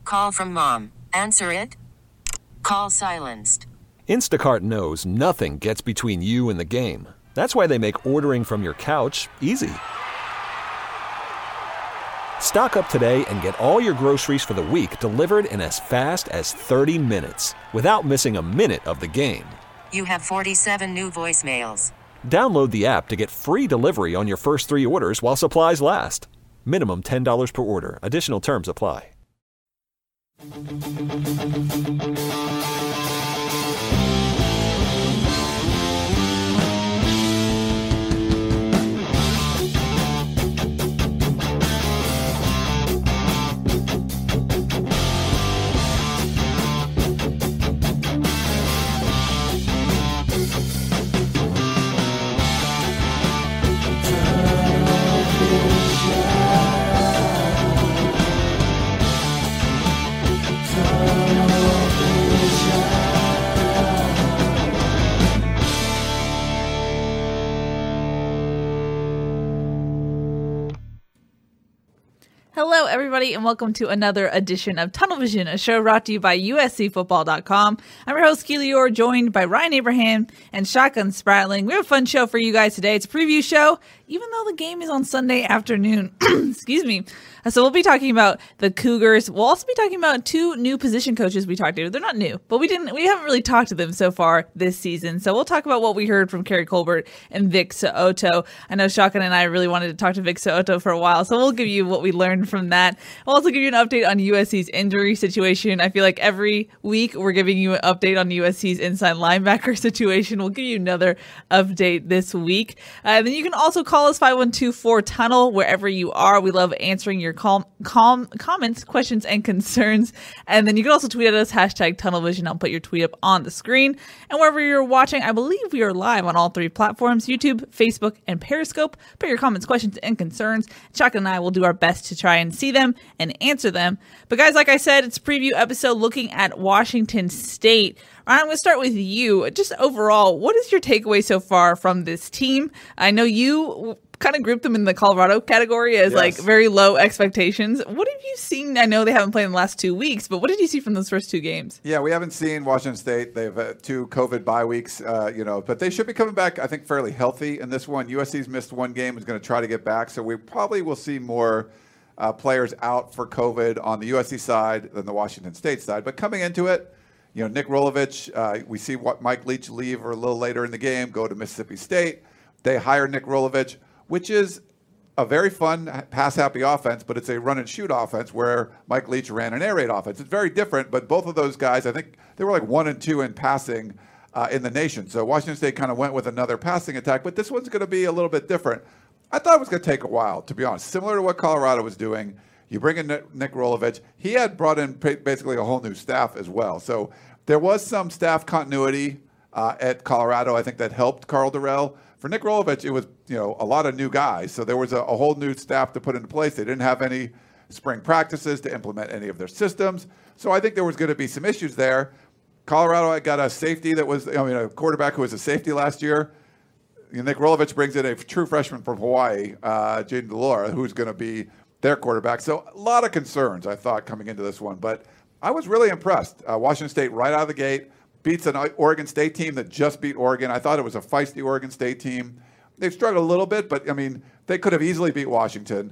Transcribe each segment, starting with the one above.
Call from mom. Answer it. Call silenced. Instacart knows nothing gets between you and the game. That's why they make ordering from your couch easy. Stock up today and get all your groceries for the week delivered in as fast as 30 minutes without missing a minute of the game. You have 47 new voicemails. Download the app to get free delivery on your first 3 orders while supplies last. Minimum $10 per order. Additional terms apply. Hello, everybody, and welcome to another edition of Tunnel Vision, a show brought to you by USCFootball.com. I'm your host, Keely Orr, joined by Ryan Abraham and Shotgun Spratling. We have a fun show for you guys today. It's a preview show, even though the game is on Sunday afternoon. Excuse me. So we'll be talking about the Cougars. We'll also be talking about 2 new position coaches we talked to. They're not new, but we haven't really talked to them so far this season. So we'll talk about what we heard from Kerry Colbert and Vic So'oto. I know Shotgun and I really wanted to talk to Vic So'oto for a while, so we'll give you what we learned from that. We'll also give you an update on USC's injury situation. I feel like every week we're giving you an update on USC's inside linebacker situation. We'll give you another update this week. Then you can also call us 512-4-TUNNEL wherever you are. We love answering your comments, questions, and concerns. And then you can also tweet at us, #TunnelVision. I'll put your tweet up on the screen. And wherever you're watching, I believe we are live on all 3 platforms, YouTube, Facebook, and Periscope. Put your comments, questions, and concerns. Shotgun and I will do our best to try and see them and answer them. But guys, like I said, it's a preview episode looking at Washington State. Ryan, I'm going to start with you. Just overall, what is your takeaway so far from this team? I know you kind of grouped them in the Colorado category as like very low expectations. What have you seen? I know they haven't played in the last 2 weeks, but what did you see from those first 2 games? Yeah, we haven't seen Washington State. They've had 2 COVID bye weeks, but they should be coming back, I think, fairly healthy in this one. USC's missed 1 game, is going to try to get back. So we probably will see more players out for COVID on the USC side than the Washington State side. But coming into it, Nick Rolovich, we see what Mike Leach leave or a little later in the game, go to Mississippi State. They hire Nick Rolovich, which is a very fun pass-happy offense, but it's a run-and-shoot offense where Mike Leach ran an air raid offense. It's very different, but both of those guys, I think they were like 1 and 2 in passing in the nation. So Washington State kind of went with another passing attack, but this one's going to be a little bit different. I thought it was going to take a while, to be honest. Similar to what Colorado was doing, you bring in Nick Rolovich. He had brought in basically a whole new staff as well. So there was some staff continuity at Colorado, I think, that helped Karl Dorrell. For Nick Rolovich, it was a lot of new guys, so there was a whole new staff to put into place. They didn't have any spring practices to implement any of their systems, so I think there was going to be some issues there. Colorado got a safety that was, a quarterback who was a safety last year. Nick Rolovich brings in a true freshman from Hawaii, Jaden DeLora, who's going to be their quarterback. So a lot of concerns, I thought, coming into this one, but I was really impressed. Washington State right out of the gate beats an Oregon State team that just beat Oregon. I thought it was a feisty Oregon State team. They've struggled a little bit, but, they could have easily beat Washington.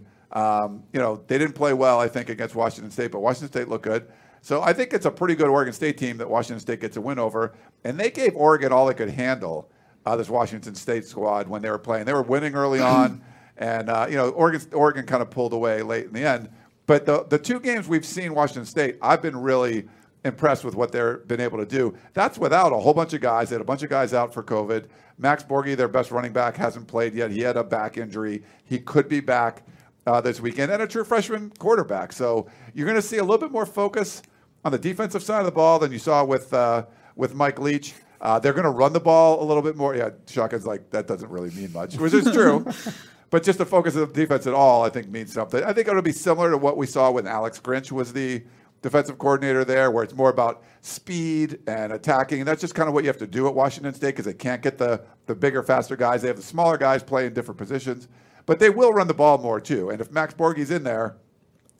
They didn't play well, I think, against Washington State, but Washington State looked good. So I think it's a pretty good Oregon State team that Washington State gets a win over. And they gave Oregon all they could handle, this Washington State squad, when they were playing. They were winning early on, and, Oregon kind of pulled away late in the end. But the 2 games we've seen Washington State, I've been really impressed with what they've been able to do. That's without a whole bunch of guys. They had a bunch of guys out for COVID. Max Borghi, their best running back, hasn't played yet. He had a back injury. He could be back this weekend, and a true freshman quarterback. So you're going to see a little bit more focus on the defensive side of the ball than you saw with Mike Leach. They're going to run the ball a little bit more. Yeah, Shotgun's like, that doesn't really mean much, which is true. But just the focus of the defense at all, I think, means something. I think it'll be similar to what we saw when Alex Grinch was the defensive coordinator there, where it's more about speed and attacking. And that's just kind of what you have to do at Washington State, because they can't get the bigger, faster guys. They have the smaller guys playing different positions. But they will run the ball more, too. And if Max Borghi's in there,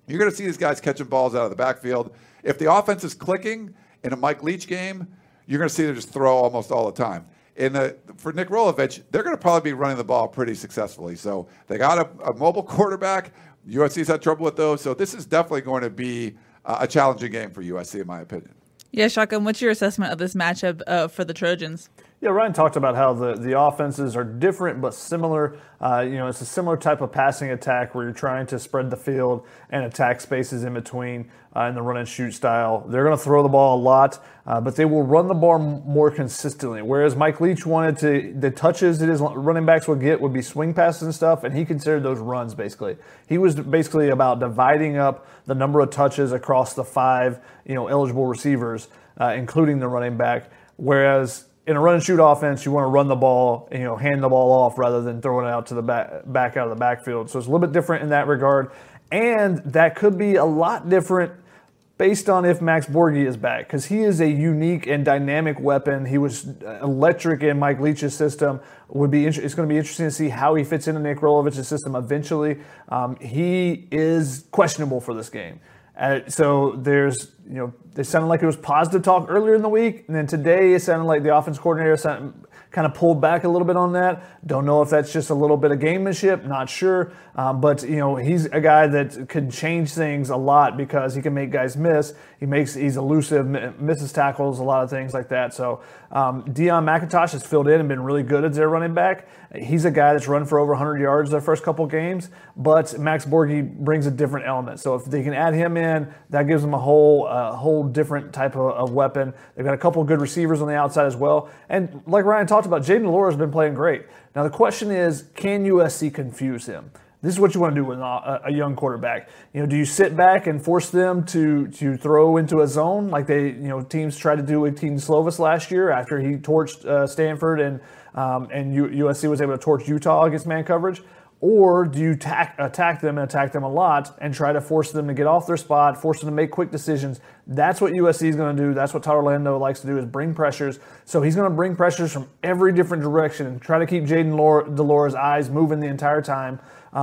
You're going to see these guys catching balls out of the backfield. If the offense is clicking in a Mike Leach game, you're going to see them just throw almost all the time. For Nick Rolovich, they're going to probably be running the ball pretty successfully. So they got a mobile quarterback. USC's had trouble with those. So this is definitely going to be a challenging game for USC, in my opinion. Yeah, Shotgun, what's your assessment of this matchup for the Trojans? Yeah, Ryan talked about how the offenses are different but similar. It's a similar type of passing attack where you're trying to spread the field and attack spaces in between in the run and shoot style. They're going to throw the ball a lot, but they will run the ball more consistently. Whereas Mike Leach wanted the touches that his running backs would get would be swing passes and stuff, and he considered those runs basically. He was basically about dividing up the number of touches across the 5 eligible receivers, including the running back. Whereas in a run and shoot offense, you want to run the ball and hand the ball off rather than throwing it out to the back out of the backfield. So it's a little bit different in that regard, and that could be a lot different based on if Max Borghi is back, because he is a unique and dynamic weapon. He was electric in Mike Leach's system. It's going to be interesting to see how he fits into Nick Rolovich's system eventually. He is questionable for this game. So there's, it sounded like it was positive talk earlier in the week, and then today it sounded like the offense coordinator kind of pulled back a little bit on that. Don't know if that's just a little bit of gamemanship, not sure. But he's a guy that can change things a lot because he can make guys miss. He's elusive, misses tackles, a lot of things like that. So Deion McIntosh has filled in and been really good as their running back. He's a guy that's run for over 100 yards their first couple games, but Max Borghi brings a different element. So if they can add him in, that gives them a whole different type of weapon. They've got a couple of good receivers on the outside as well. And like Ryan talked about, Jayden de Laura has been playing great. Now the question is, can USC confuse him? This is what you want to do with a young quarterback. Do you sit back and force them to throw into a zone like teams tried to do with Keaton Slovis last year after he torched Stanford and USC was able to torch Utah against man coverage? Or do you attack them a lot and try to force them to get off their spot, force them to make quick decisions? That's what USC is going to do. That's what Todd Orlando likes to do, is bring pressures. So he's going to bring pressures from every different direction and try to keep Jayden de Laura's eyes moving the entire time.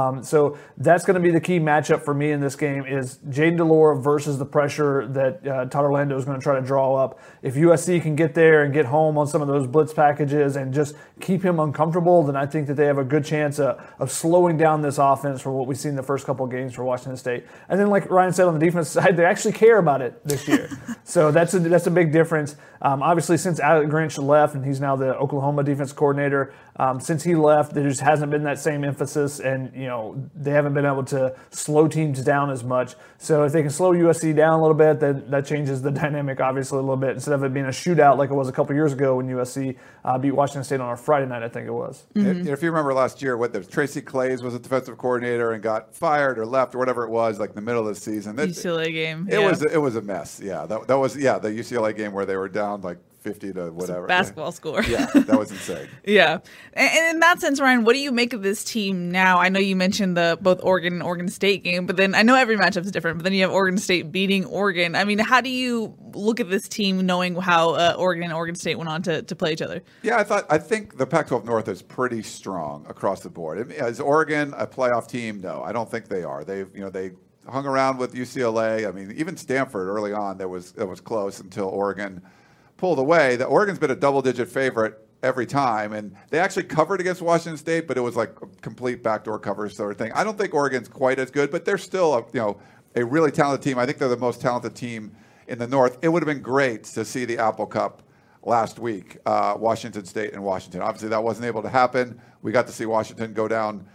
So that's going to be the key matchup for me in this game, is Jayden de Laura versus the pressure that Todd Orlando is going to try to draw up. If USC can get there and get home on some of those blitz packages and just keep him uncomfortable, then I think that they have a good chance of slowing down this offense for what we've seen the first couple of games for Washington State. And then, like Ryan said, on the defense side, they actually care about it this year. So that's a big difference. Obviously, since Alec Grinch left, and he's now the Oklahoma defense coordinator, since he left, there just hasn't been that same emphasis, and they haven't been able to slow teams down as much. So if they can slow USC down a little bit, then that changes the dynamic obviously a little bit. Instead of it being a shootout like it was a couple years ago when USC beat Washington State on a Friday night, I think it was. Mm-hmm. If you remember last year, Tracy Claeys was a defensive coordinator and got fired or left or whatever it was, like in the middle of the season. UCLA game. It was a mess. Yeah, that was the UCLA game where they were down like 50 to whatever. Basketball score. Yeah, that was insane. Yeah. And in that sense, Ryan, what do you make of this team now? I know you mentioned the both Oregon and Oregon State game, but then I know every matchup is different, but then you have Oregon State beating Oregon. I mean, how do you look at this team knowing how Oregon and Oregon State went on to play each other? Yeah, I think the Pac-12 North is pretty strong across the board. Is Oregon a playoff team? No, I don't think they are. They hung around with UCLA. I mean, even Stanford early on, it was close until Oregon pulled away. The Oregon's been a double-digit favorite every time, and they actually covered against Washington State, but it was like a complete backdoor cover sort of thing. I don't think Oregon's quite as good, but they're still a really talented team. I think they're the most talented team in the North. It would have been great to see the Apple Cup last week, Washington State and Washington. Obviously, that wasn't able to happen. We got to see Washington go down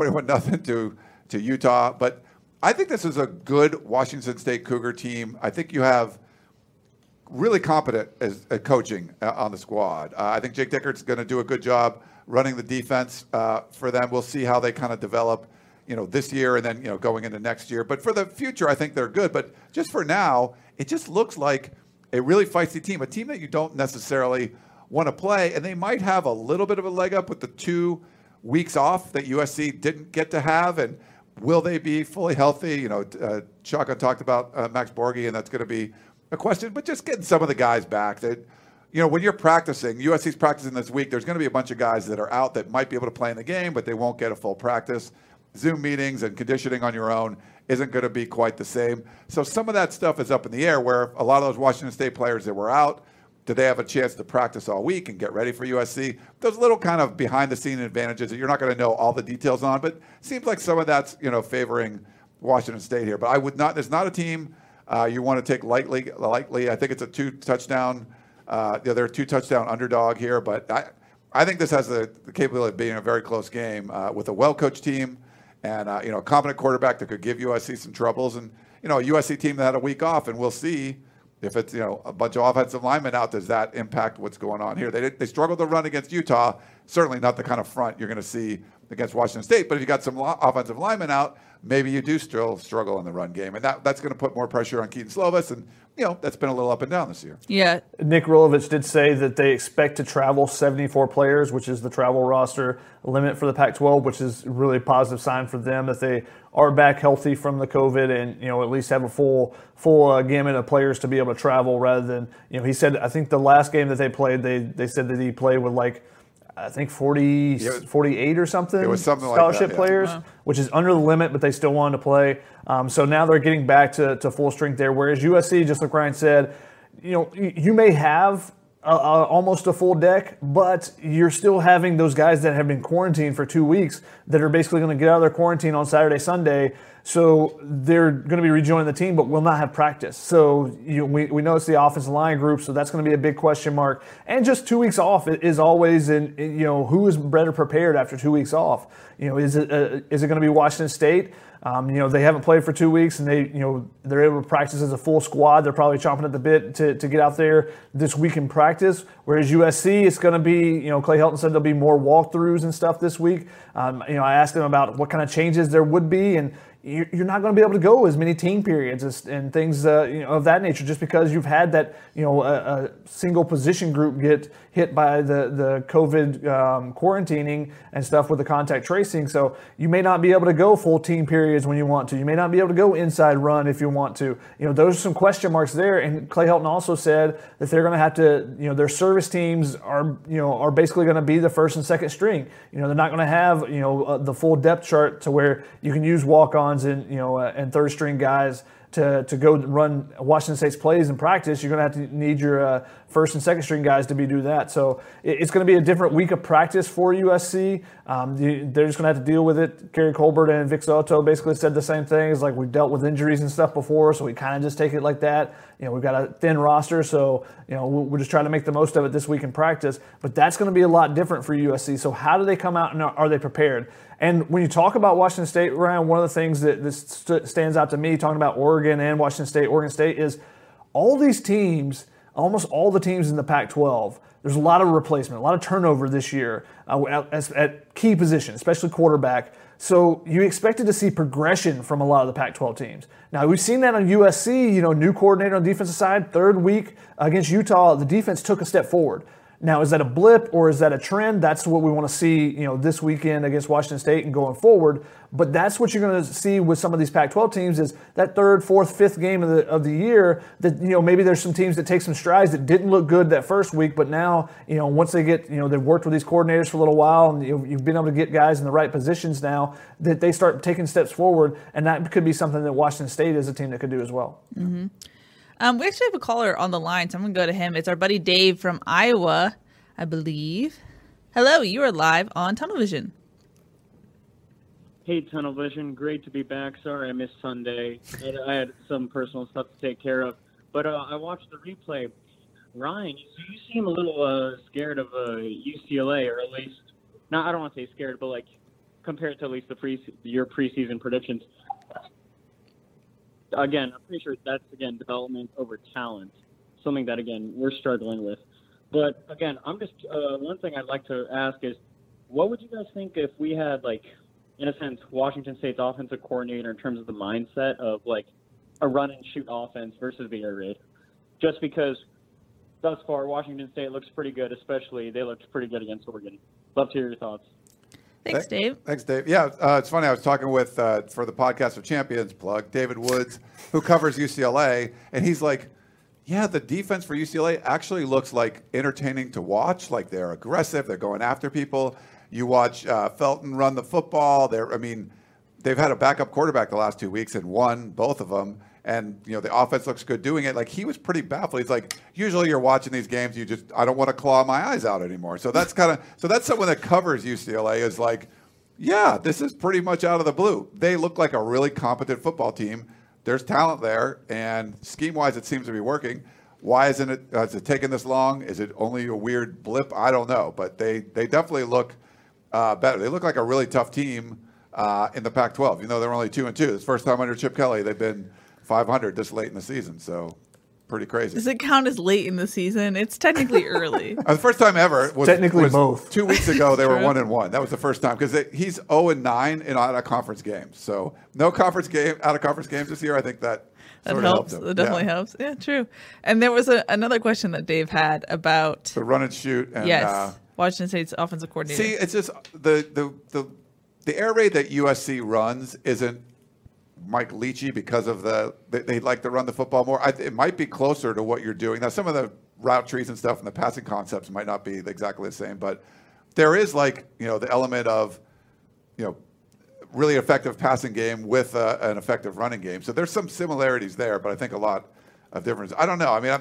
21-0 to Utah, but I think this is a good Washington State Cougar team. I think you have really competent at coaching on the squad. I think Jake Dickert's going to do a good job running the defense for them. We'll see how they kind of develop, this year and then, going into next year. But for the future, I think they're good. But just for now, it just looks like a really feisty team, a team that you don't necessarily want to play. And they might have a little bit of a leg up with the 2 weeks off that USC didn't get to have. And will they be fully healthy? Shaka talked about Max Borghi, and that's going to be a question, but just getting some of the guys back. That, when you're practicing, USC's practicing this week, there's going to be a bunch of guys that are out that might be able to play in the game, but they won't get a full practice. Zoom meetings and conditioning on your own. isn't going to be quite the same. So some of that stuff is up in the air, where a lot of those Washington State players that were out, do they have a chance to practice all week and get ready for USC? Those little kind of behind-the-scene advantages that you're not going to know all the details on, but it seems like some of that's favoring Washington State here. But I would not. There's not a team you want to take lightly. I think it's a two-touchdown. They're a two-touchdown underdog here, but I think this has the capability of being a very close game with a well-coached team and a competent quarterback that could give USC some troubles, and a USC team that had a week off, and we'll see if it's a bunch of offensive linemen out. Does that impact what's going on here? They struggled to run against Utah. Certainly not the kind of front you're going to see against Washington State. But if you got some offensive linemen out, maybe you do still struggle in the run game, and that's going to put more pressure on Keaton Slovis, and that's been a little up and down this year. Yeah. Nick Rolovich did say that they expect to travel 74 players, which is the travel roster limit for the Pac-12, which is really a positive sign for them that they are back healthy from the COVID and, at least have a full gamut of players to be able to travel rather than, he said, I think the last game that they played, they said that he played with 48 or something. It was something scholarship like that, players, which is under the limit, but they still wanted to play. So now they're getting back to full strength there. Whereas USC, just like Ryan said, you may have almost a full deck, but you're still having those guys that have been quarantined for 2 weeks that are basically going to get out of their quarantine on Saturday, Sunday. So they're going to be rejoining the team, but will not have practice. So we know it's the offensive line group, so that's going to be a big question mark. And just 2 weeks off is always, who is better prepared after 2 weeks off? Is it going to be Washington State? They haven't played for 2 weeks, and they're able to practice as a full squad. They're probably chomping at the bit to get out there this week in practice. Whereas USC, it's going to be, Clay Helton said there'll be more walkthroughs and stuff this week. I asked him about what kind of changes there would be, and you're not going to be able to go as many team periods and things of that nature just because you've had that a single position group get hit by the COVID quarantining and stuff with the contact tracing. So you may not be able to go full team periods when you want to. You may not be able to go inside run if you want to. Those are some question marks there. And Clay Helton also said that they're going to have to, their service teams are basically going to be the first and second string. They're not going to have, the full depth chart to where you can use walk-ons and third string guys to go run Washington State's plays in practice. You're going to have to need your first and second string guys to do that. So it's going to be a different week of practice for USC. They're just going to have to deal with it. Gary Colbert and Vic Soto basically said the same thing. It's like we've dealt with injuries and stuff before, so we kind of just take it like that. We've got a thin roster, so we're just trying to make the most of it this week in practice. But that's going to be a lot different for USC. So how do they come out and are they prepared? And when you talk about Washington State, Ryan, one of the things that stands out to me talking about Oregon and Washington State, Oregon State, is all these teams, almost all the teams in the Pac-12, there's a lot of replacement, a lot of turnover this year at key positions, especially quarterback. So you expected to see progression from a lot of the Pac-12 teams. Now, we've seen that on USC, new coordinator on the defensive side, third week against Utah, the defense took a step forward. Now, is that a blip or is that a trend? That's what we want to see, this weekend against Washington State and going forward. But that's what you're going to see with some of these Pac-12 teams is that third, fourth, fifth game of the year that, maybe there's some teams that take some strides that didn't look good that first week. But now, once they get, they've worked with these coordinators for a little while and you've been able to get guys in the right positions now that they start taking steps forward. And that could be something that Washington State is a team that could do as well. Mm-hmm. We actually have a caller on the line, so I'm going to go to him. It's our buddy Dave from Iowa, I believe. Hello, you are live on Tunnel Vision. Hey, Tunnel Vision. Great to be back. Sorry I missed Sunday. I had some personal stuff to take care of. But I watched the replay. Ryan, you seem a little scared of UCLA, or at least, I don't want to say scared, but compared to at least your preseason predictions. Again, I'm pretty sure that's, development over talent, something that, we're struggling with. But, again, I'm just one thing I'd like to ask is, what would you guys think if we had, in a sense, Washington State's offensive coordinator in terms of the mindset of, a run-and-shoot offense versus the air raid? Just because thus far Washington State looks pretty good, especially they looked pretty good against Oregon. Love to hear your thoughts. Thanks, Dave. Thanks, Dave. Yeah, it's funny. I was talking with, for the Podcast of Champions plug, David Woods, who covers UCLA, and he's like, yeah, the defense for UCLA actually looks entertaining to watch. They're aggressive. They're going after people. You watch Felton run the football. they've had a backup quarterback the last 2 weeks and won both of them. And, the offense looks good doing it. Like, he was pretty baffled. He's like, usually you're watching these games, I don't want to claw my eyes out anymore. So that's that's someone that covers UCLA is like, yeah, this is pretty much out of the blue. They look like a really competent football team. There's talent there, and scheme-wise, it seems to be working. Why isn't it? Has it taken this long? Is it only a weird blip? I don't know, but they definitely look better. They look like a really tough team in the Pac-12. They're only 2-2. It's the first time under Chip Kelly they've been 500 this late in the season. So pretty crazy. Does it count as late in the season? It's technically early. The first time ever was technically both. 2 weeks ago they were 1-1. That was the first time because he's 0-9 in out of conference games. So no out of conference games this year. I think that helps. It definitely helps. Yeah, true. And there was another question that Dave had about the run and shoot. And, Washington State's offensive coordinator. See, it's just the air raid that USC runs isn't Mike Leachy because of they like to run the football more. It might be closer to what you're doing. Now, some of the route trees and stuff and the passing concepts might not be exactly the same, but there is the element of, really effective passing game with an effective running game. So there's some similarities there, but I think a lot of difference. I don't know. I mean,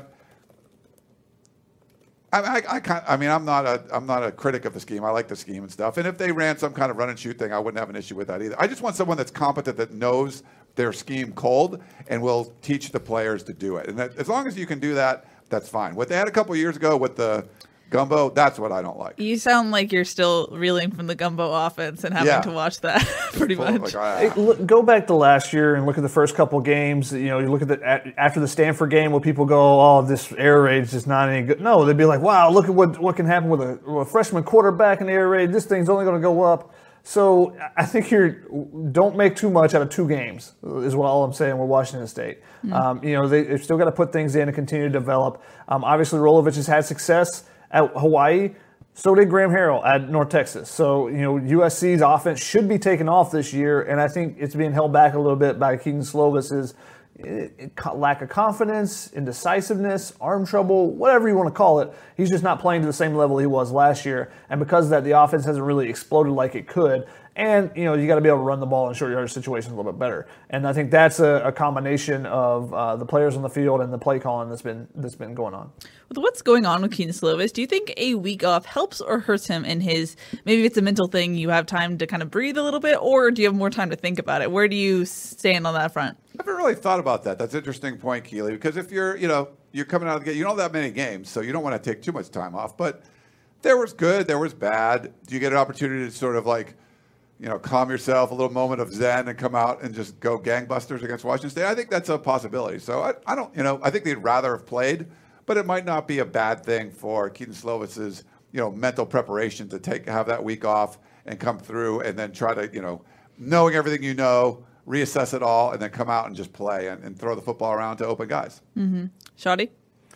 I'm not a critic of the scheme. I like the scheme and stuff. And if they ran some kind of run and shoot thing, I wouldn't have an issue with that either. I just want someone that's competent, that knows their scheme cold and will teach the players to do it. And as long as you can do that, that's fine. What they had a couple years ago with the gumbo, that's what I don't like. You sound like you're still reeling from the gumbo offense and having to watch that pretty much. Go back to last year and look at the first couple games. You look at after the Stanford game where people go, "Oh, this air raid is just not any good." No, they'd be like, "Wow, look at what can happen with a freshman quarterback in the air raid. This thing's only going to go up." So I think don't make too much out of 2 games is what all I'm saying with Washington State. Mm-hmm. They've still got to put things in and continue to develop. Obviously, Rolovich has had success at Hawaii. So did Graham Harrell at North Texas. So, USC's offense should be taken off this year, and I think it's being held back a little bit by Keaton Slovis's lack of confidence, indecisiveness, arm trouble, whatever you want to call it. He's just not playing to the same level he was last year. And because of that, the offense hasn't really exploded like it could. And, you got to be able to run the ball in short yardage situations a little bit better. And I think that's a combination of the players on the field and the play calling that's been going on. With what's going on with Keaton Slovis, do you think a week off helps or hurts him in his, maybe it's a mental thing, you have time to kind of breathe a little bit, or do you have more time to think about it? Where do you stand on that front? I haven't really thought about that. That's an interesting point, Keely, because if you're coming out of the game, you don't have that many games, so you don't want to take too much time off. But there was good, there was bad. Do you get an opportunity to sort of calm yourself, a little moment of zen, and come out and just go gangbusters against Washington State? I think that's a possibility. So I don't, I think they'd rather have played, but it might not be a bad thing for Keaton Slovis's, mental preparation to have that week off and come through and then try to, knowing everything reassess it all, and then come out and just play and throw the football around to open guys. Mm-hmm. Shadi?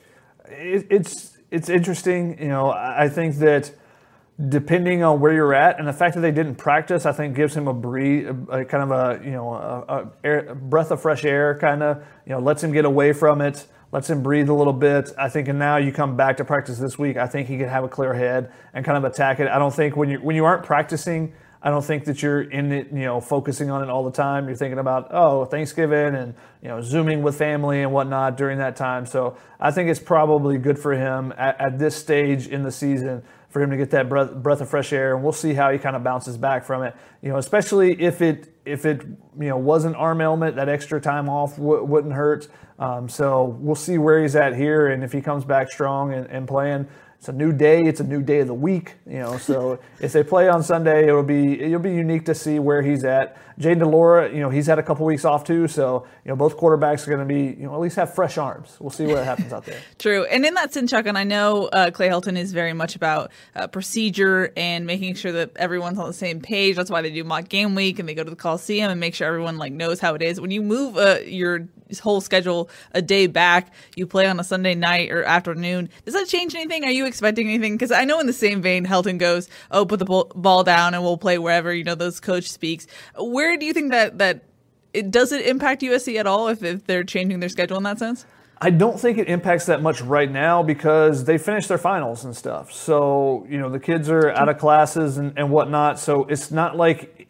It's interesting. I think that depending on where you're at, and the fact that they didn't practice, I think gives him a breath of fresh air, kind of, lets him get away from it, lets him breathe a little bit. I think, and now you come back to practice this week, I think he can have a clear head and kind of attack it. I don't think when you aren't practicing, I don't think that you're in it, focusing on it all the time. You're thinking about, Thanksgiving and, Zooming with family and whatnot during that time. So I think it's probably good for him at this stage in the season for him to get that breath of fresh air, and we'll see how he kind of bounces back from it. Especially if it was an arm ailment, that extra time off wouldn't hurt. So we'll see where he's at here, and if he comes back strong and playing. It's a new day. It's a new day of the week. So if they play on Sunday, it'll be unique to see where he's at. Jaden DeLora, he's had a couple weeks off too. So both quarterbacks are going to be, at least have fresh arms. We'll see what happens out there. True. And in that sense, Chuck, and I know Clay Helton is very much about procedure and making sure that everyone's on the same page. That's why they do mock game week and they go to the Coliseum and make sure everyone knows how it is. When you move your whole schedule a day back, you play on a Sunday night or afternoon. Does that change anything? Are you expecting anything? Because I know in the same vein, Helton goes, put the ball down and we'll play wherever, those coach speaks. Where do you think that does it impact USC at all if they're changing their schedule in that sense? I don't think it impacts that much right now because they finished their finals and stuff. So, the kids are out of classes and whatnot. So it's not like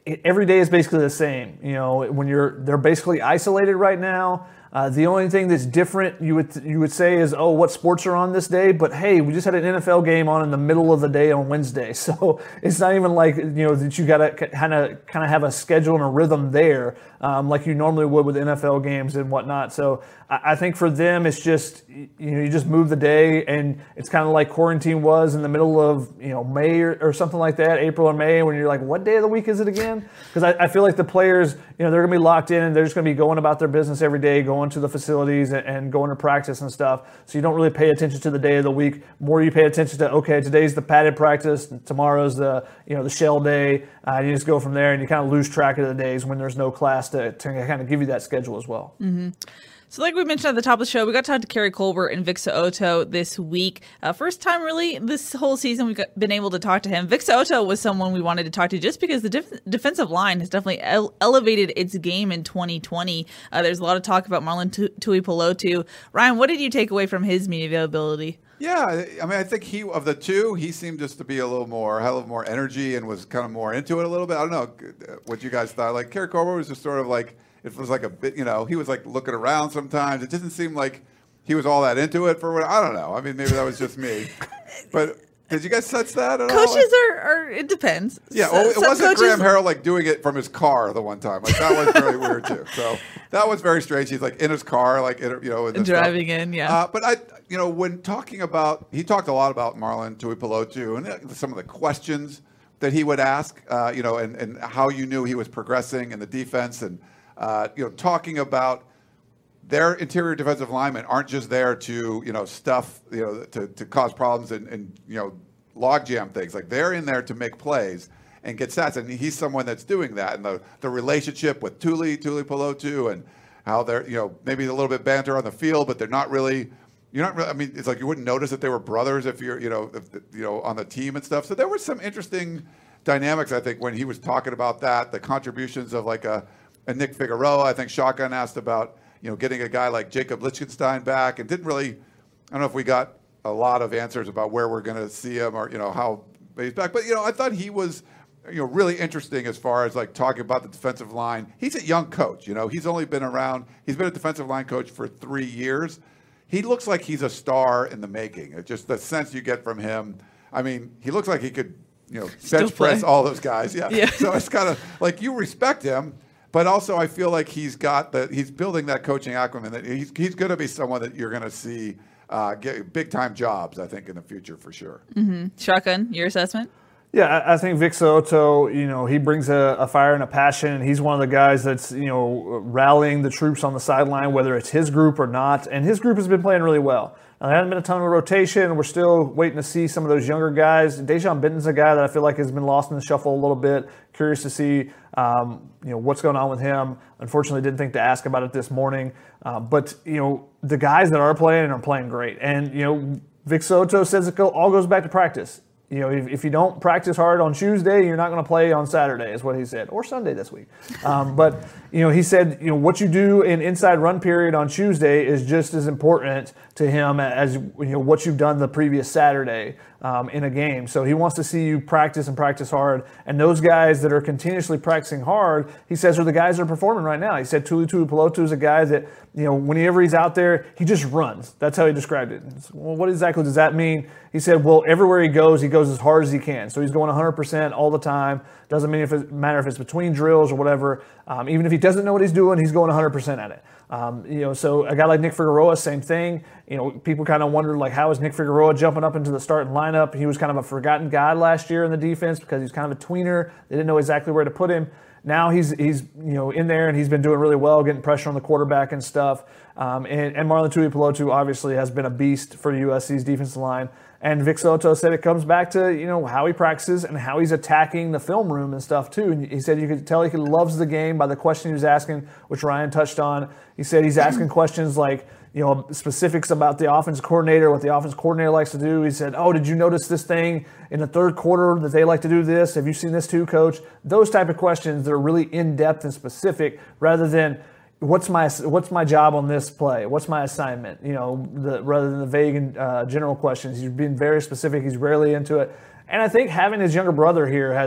every day is basically the same. You know, when they're basically isolated right now. The only thing that's different, you would say, is, oh, what sports are on this day? But hey, we just had an NFL game on in the middle of the day on Wednesday, so it's not even like, you know, that you got to kind of have a schedule and a rhythm there, like you normally would with NFL games and whatnot. So I think for them, it's just, you know, you just move the day, and it's kind of like quarantine was in the middle of, you know, May or something like that, April or May, when you're like, what day of the week is it again? Because I feel like the players, you know, they're going to be locked in, and they're just going to be going about their business every day, going to the facilities and going to practice and stuff. So you don't really pay attention to the day of the week. More you pay attention to, okay, today's the padded practice, tomorrow's the shell day. You just go from there, and you kind of lose track of the days when there's no class to kind of give you that schedule as well. Mm-hmm. So like we mentioned at the top of the show, we got to talk to Kerry Colbert and Vic So'oto this week. First time really this whole season we've been able to talk to him. Vic So'oto was someone we wanted to talk to just because the defensive line has definitely elevated its game in 2020. There's a lot of talk about Marlon Tuipulotu. Ryan, what did you take away from his media availability? Yeah, I mean, I think of the two, he seemed just to be had a little more energy and was kind of more into it a little bit. I don't know what you guys thought. Like, Kerry Colbert was just sort of like, it was like a bit, you know, he was like looking around sometimes. It didn't seem like he was all that into it for what, I don't know. I mean, maybe that was just me. But did you guys sense that at all? Coaches are it depends. Yeah, well, it wasn't Graham Harrell like doing it from his car the one time. Like, that was very weird too. So that was very strange. He's like in his car, like, you know, driving in, yeah. But you know, when talking about, he talked a lot about Marlon Tuipulotu and some of the questions that he would ask, you know, and how you knew he was progressing in the defense, and you know, talking about their interior defensive linemen aren't just there to, you know, stuff, you know, to cause problems and you know, logjam things. Like, they're in there to make plays and get stats, and he's someone that's doing that. And the relationship with Tuipulotu, and how they're, you know, maybe a little bit banter on the field, but they're not really. You're not really, I mean, it's like you wouldn't notice that they were brothers if you're, you know, on the team and stuff. So there were some interesting dynamics, I think, when he was talking about that. The contributions of like a Nick Figueroa. I think Shotgun asked about, you know, getting a guy like Jacob Lichtenstein back, and didn't really, I don't know if we got a lot of answers about where we're going to see him, or, you know, how he's back. But, you know, I thought he was, you know, really interesting as far as like talking about the defensive line. He's a young coach, you know, he's only been around, he's been a defensive line coach for 3 years. He looks like he's a star in the making. It's just the sense you get from him. I mean, he looks like he could, you know, bench press all those guys. Yeah. So it's kind of like, you respect him, but also I feel like he's building that coaching acumen, that he's going to be someone that you're going to see get big time jobs, I think, in the future for sure. Mm-hmm. Shotgun, your assessment? Yeah, I think Vic So'oto, you know, he brings a fire and a passion. He's one of the guys that's, you know, rallying the troops on the sideline, whether it's his group or not. And his group has been playing really well. Now, there hasn't been a ton of rotation. We're still waiting to see some of those younger guys. Dejon Benton's a guy that I feel like has been lost in the shuffle a little bit. Curious to see, you know, what's going on with him. Unfortunately, didn't think to ask about it this morning. But, you know, the guys that are playing great. And, you know, Vic So'oto says it all goes back to practice. You know, if you don't practice hard on Tuesday, you're not going to play on Saturday, is what he said, or Sunday this week. But, you know, he said, you know, what you do in inside run period on Tuesday is just as important to him as, you know, what you've done the previous Saturday in a game. So he wants to see you practice and practice hard. And those guys that are continuously practicing hard, he says, are the guys that are performing right now. He said Tuipulotu is a guy that, you know, whenever he's out there, he just runs. That's how he described it. Well, what exactly does that mean? He said, well, everywhere he goes as hard as he can. So he's going 100% all the time. Doesn't matter if it's between drills or whatever. Even if he doesn't know what he's doing, he's going 100% at it. You know, so a guy like Nick Figueroa, same thing. You know, people kind of wondered, like, how is Nick Figueroa jumping up into the starting lineup? He was kind of a forgotten guy last year in the defense because he's kind of a tweener. They didn't know exactly where to put him. Now he's you know, in there, and he's been doing really well, getting pressure on the quarterback and stuff. And Marlon Tuipulotu obviously has been a beast for USC's defensive line. And Vic So'oto said it comes back to, you know, how he practices and how he's attacking the film room and stuff too. And he said you could tell he loves the game by the question he was asking, which Ryan touched on. He said he's asking questions like, you know, specifics about the offense coordinator, what the offense coordinator likes to do. He said, oh, did you notice this thing in the third quarter that they like to do this? Have you seen this too, coach? Those type of questions that are really in-depth and specific, rather than what's my job on this play? What's my assignment? You know, rather than the vague and general questions. He's been very specific. He's rarely into it. And I think having his younger brother here has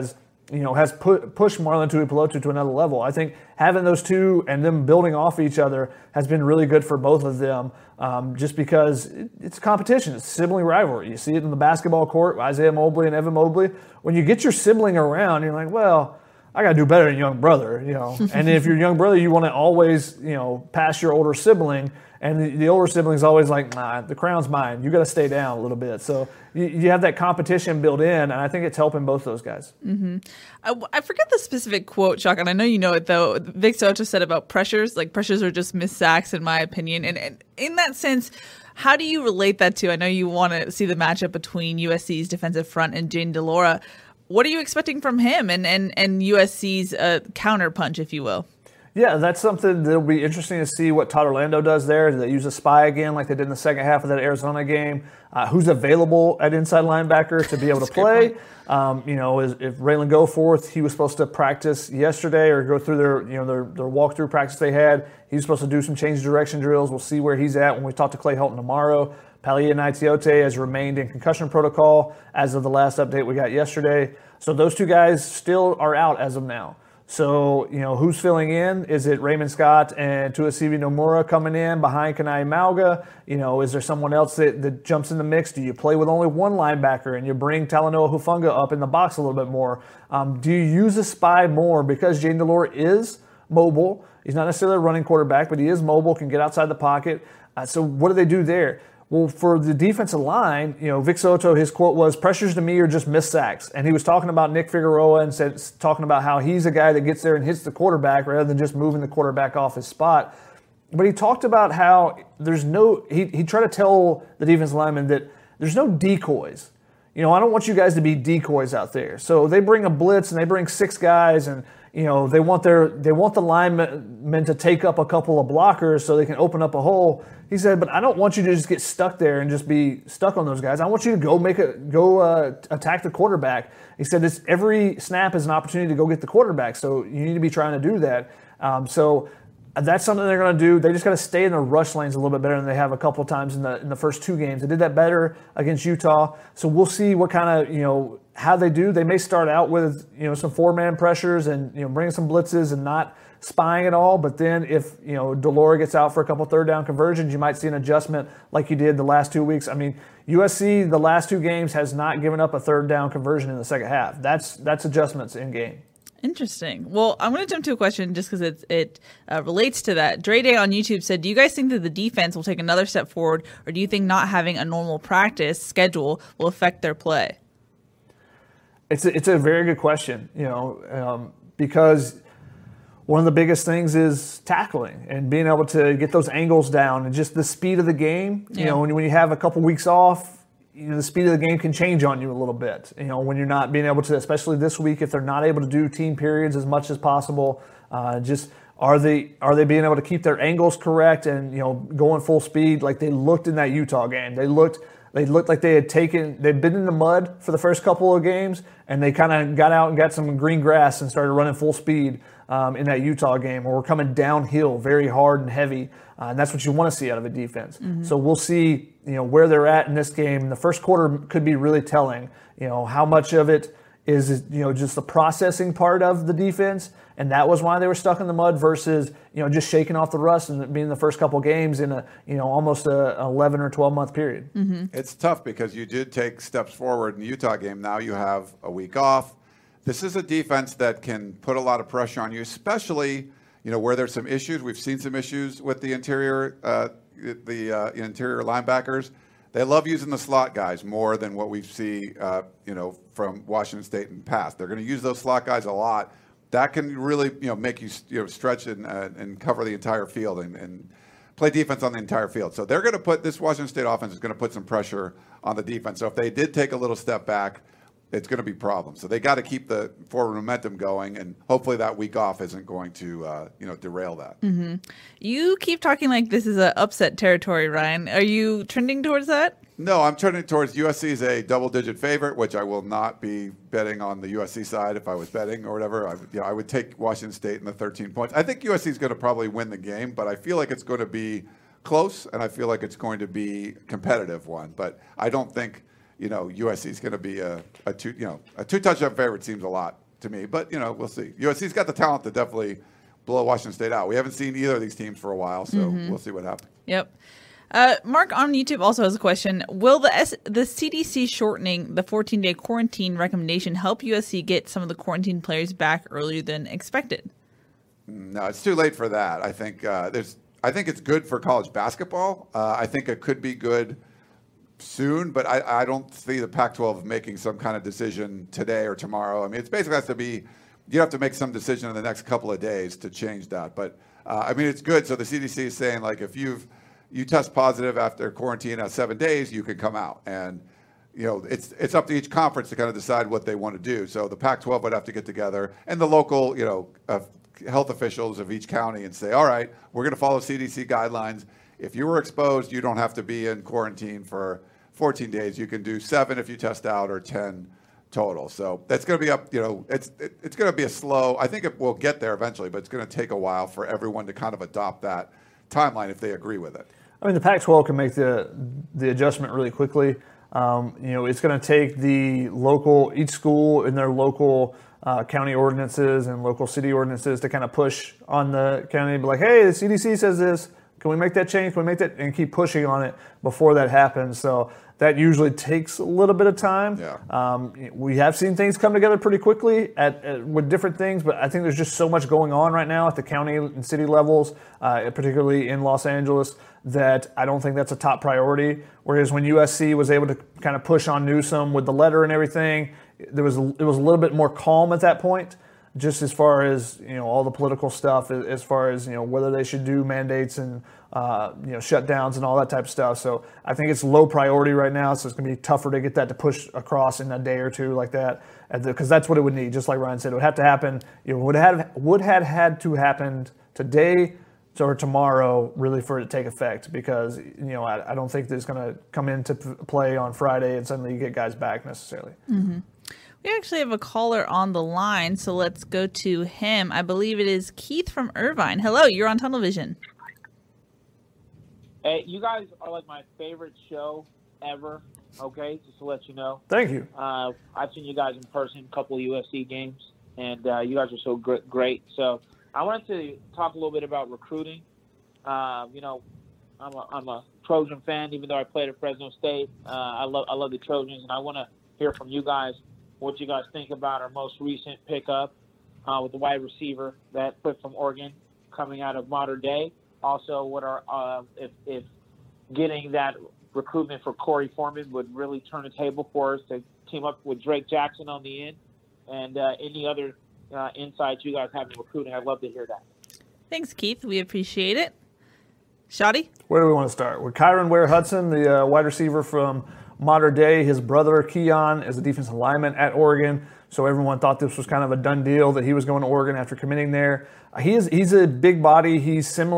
has pushed Marlon Tuipulotu to another level. I think having those two and them building off each other has been really good for both of them, just because it's competition. It's sibling rivalry. You see it in the basketball court, Isaiah Mobley and Evan Mobley. When you get your sibling around, you're like, well, I got to do better than young brother, And if you're young brother, you want to always, pass your older sibling. And the older sibling's always like, nah, the crown's mine. You got to stay down a little bit. So you have that competition built in, and I think it's helping both those guys. Mm-hmm. I forget the specific quote, Chuck, and I know you know it, though. Vic Soto said about pressures, like pressures are just missed sacks, in my opinion. And in that sense, how do you relate that to? I know you want to see the matchup between USC's defensive front and Jayden de Laura. What are you expecting from him and USC's counterpunch, if you will? Yeah, that's something that'll be interesting to see what Todd Orlando does there. Do they use a spy again like they did in the second half of that Arizona game? Who's available at inside linebacker to be able to play? If Raylan Goforth, he was supposed to practice yesterday or go through their walkthrough practice they had. He was supposed to do some change direction drills. We'll see where he's at when we talk to Clay Helton tomorrow. Palia Naitiote has remained in concussion protocol as of the last update we got yesterday. So those two guys still are out as of now. So, who's filling in? Is it Raymond Scott and Tuasivi Nomura coming in behind Kanai Mauga? Is there someone else that jumps in the mix? Do you play with only one linebacker and you bring Talanoa Hufanga up in the box a little bit more? Do you use a spy more because Jayden de Laura is mobile? He's not necessarily a running quarterback, but he is mobile, can get outside the pocket. So what do they do there? Well, for the defensive line, Vic Soto, his quote was, pressures to me are just missed sacks. And he was talking about Nick Figueroa and talking about how he's a guy that gets there and hits the quarterback rather than just moving the quarterback off his spot. But he talked about how he tried to tell the defensive lineman that there's no decoys. I don't want you guys to be decoys out there. So they bring a blitz and they bring 6 guys and they want the linemen to take up a couple of blockers so they can open up a hole. He said, but I don't want you to just get stuck there and just be stuck on those guys. I want you to go attack the quarterback. He said every snap is an opportunity to go get the quarterback, so you need to be trying to do that. So that's something they're going to do. They just got to stay in the rush lanes a little bit better than they have a couple of times in the first 2 games. They did that better against Utah. So we'll see what kind of how they do. They may start out with some 4-man pressures and bring some blitzes and not spying at all, but then if de Laura gets out for a couple third down conversions, you might see an adjustment like you did the last 2 weeks. I mean, USC the last 2 games has not given up a third down conversion in the second half. That's adjustments in game. Interesting. Well, I'm going to jump to a question just because it relates to that. Dre Day on YouTube said, do you guys think that the defense will take another step forward, or do you think not having a normal practice schedule will affect their play? It's a very good question, because one of the biggest things is tackling and being able to get those angles down and just the speed of the game. Yeah. When you have a couple weeks off, the speed of the game can change on you a little bit. When you're not being able to, especially this week, if they're not able to do team periods as much as possible, just are they being able to keep their angles correct and going full speed like they looked in that Utah game? They looked like they'd been in the mud for the first couple of games, and they kind of got out and got some green grass and started running full speed in that Utah game, where we're coming downhill very hard and heavy, and that's what you want to see out of a defense. Mm-hmm. So we'll see, where they're at in this game. The first quarter could be really telling. How much of it is just the processing part of the defense, and that was why they were stuck in the mud, versus just shaking off the rust and being the first couple games in a almost a 11 or 12 month period. Mm-hmm. It's tough because you did take steps forward in the Utah game. Now you have a week off. This is a defense that can put a lot of pressure on you, especially where there's some issues. We've seen some issues with the interior interior linebackers. They love using the slot guys more than what we see from Washington State in the past. They're going to use those slot guys a lot. That can really make you stretch and cover the entire field and play defense on the entire field. So they're going to put this Washington State offense is going to put some pressure on the defense. So if they did take a little step back, it's going to be problems. So they got to keep the forward momentum going, and hopefully that week off isn't going to derail that. Mm-hmm. You keep talking like this is an upset territory, Ryan. Are you trending towards that? No, I'm trending towards USC is a double-digit favorite, which I will not be betting on the USC side if I was betting or whatever. I would take Washington State in the 13 points. I think USC is going to probably win the game, but I feel like it's going to be close, and I feel like it's going to be a competitive one. But I don't think USC is going to be a 2 touchdown favorite. Seems a lot to me. But, we'll see. USC's got the talent to definitely blow Washington State out. We haven't seen either of these teams for a while, so we'll see what happens. Yep. Mark on YouTube also has a question. Will the CDC shortening the 14-day quarantine recommendation help USC get some of the quarantine players back earlier than expected? No, it's too late for that. I think I think it's good for college basketball. I think it could be good soon, but I don't see the Pac-12 making some kind of decision today or tomorrow. I mean, it's basically has to be, you have to make some decision in the next couple of days to change that. But I mean, it's good. So the CDC is saying, like, if you test positive after quarantine at 7 days, you can come out. And, it's up to each conference to kind of decide what they want to do. So the Pac-12 would have to get together, and the local, health officials of each county, and say, all right, we're going to follow CDC guidelines. If you were exposed, you don't have to be in quarantine for 14 days. You can do 7 if you test out, or 10 total. So that's going to be up, it's going to be a slow, I think it will get there eventually, but it's going to take a while for everyone to kind of adopt that timeline if they agree with it. I mean, the Pac-12 can make the adjustment really quickly. It's going to take each school in their local county ordinances and local city ordinances to kind of push on the county, be like, hey, the CDC says this. Can we make that change? Can we make that? And keep pushing on it before that happens. So that usually takes a little bit of time. Yeah. We have seen things come together pretty quickly with different things, but I think there's just so much going on right now at the county and city levels, particularly in Los Angeles, that I don't think that's a top priority. Whereas when USC was able to kind of push on Newsom with the letter and everything, it was a little bit more calm at that point, just as far as all the political stuff, as far as whether they should do mandates and shutdowns and all that type of stuff. So I think it's low priority right now. So it's going to be tougher to get that to push across in a day or two like that, because that's what it would need. Just like Ryan said, it would have to happen. Would have had to happen today or tomorrow, really, for it to take effect, because I don't think that it's going to come into play on Friday and suddenly you get guys back necessarily. Mm-hmm. We actually have a caller on the line, so let's go to him. I believe it is Keith from Irvine. Hello, you're on Tunnel Vision. Hey, you guys are like my favorite show ever, okay, just to let you know. Thank you. I've seen you guys in person, a couple of USC games, and you guys are so great. So I wanted to talk a little bit about recruiting. I'm a Trojan fan, even though I played at Fresno State. I love the Trojans, and I want to hear from you guys what you guys think about our most recent pickup with the wide receiver that put from Oregon coming out of Modern Day. Also, what are if getting that recruitment for Corey Foreman would really turn the table for us to team up with Drake Jackson on the end, and any other insights you guys have in recruiting, I'd love to hear that. Thanks, Keith. We appreciate it. Shotty? Where do we want to start? With Kyron Ware-Hudson, the wide receiver from Modern Day. His brother, Keon, is a defensive lineman at Oregon, so everyone thought this was kind of a done deal that he was going to Oregon after committing there. He's a big body. He's in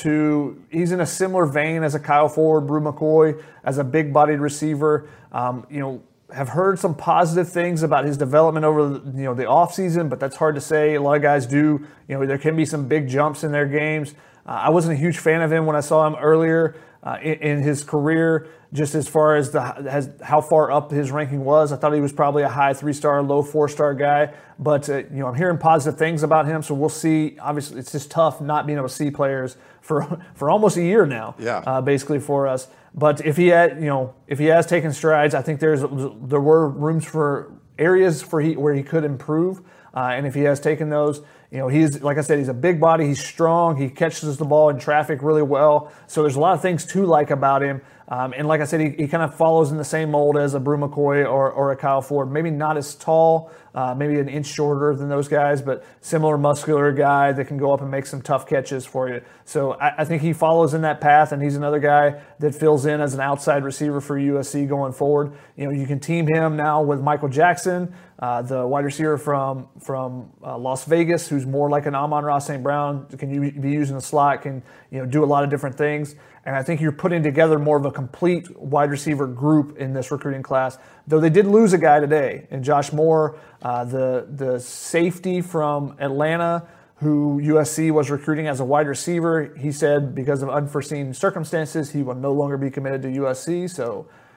a similar vein as a Kyle Ford, Brew McCoy, as a big-bodied receiver. Have heard some positive things about his development over the offseason, but that's hard to say. A lot of guys do. There can be some big jumps in their games. I wasn't a huge fan of him when I saw him earlier in his career, just as far as how far up his ranking was. I thought he was probably a high 3-star, low 4-star guy. But I'm hearing positive things about him, so we'll see. Obviously, it's just tough not being able to see players for almost a year now. Yeah. Basically for us. But if he has taken strides, I think there were rooms for areas where he could improve, and if he has taken those. He's, like I said, he's a big body. He's strong. He catches the ball in traffic really well. So there's a lot of things to like about him. And like I said, he kind of follows in the same mold as a Brew McCoy or a Kyle Ford. Maybe not as tall, maybe an inch shorter than those guys, but similar muscular guy that can go up and make some tough catches for you. So I think he follows in that path, and he's another guy that fills in as an outside receiver for USC going forward. You can team him now with Michael Jackson, the wide receiver from Las Vegas, who's more like an Amon-Ra St. Brown, can be used in the slot, can do a lot of different things. And I think you're putting together more of a complete wide receiver group in this recruiting class. Though they did lose a guy today, and Josh Moore, the safety from Atlanta, who USC was recruiting as a wide receiver. He said because of unforeseen circumstances, he will no longer be committed to USC. So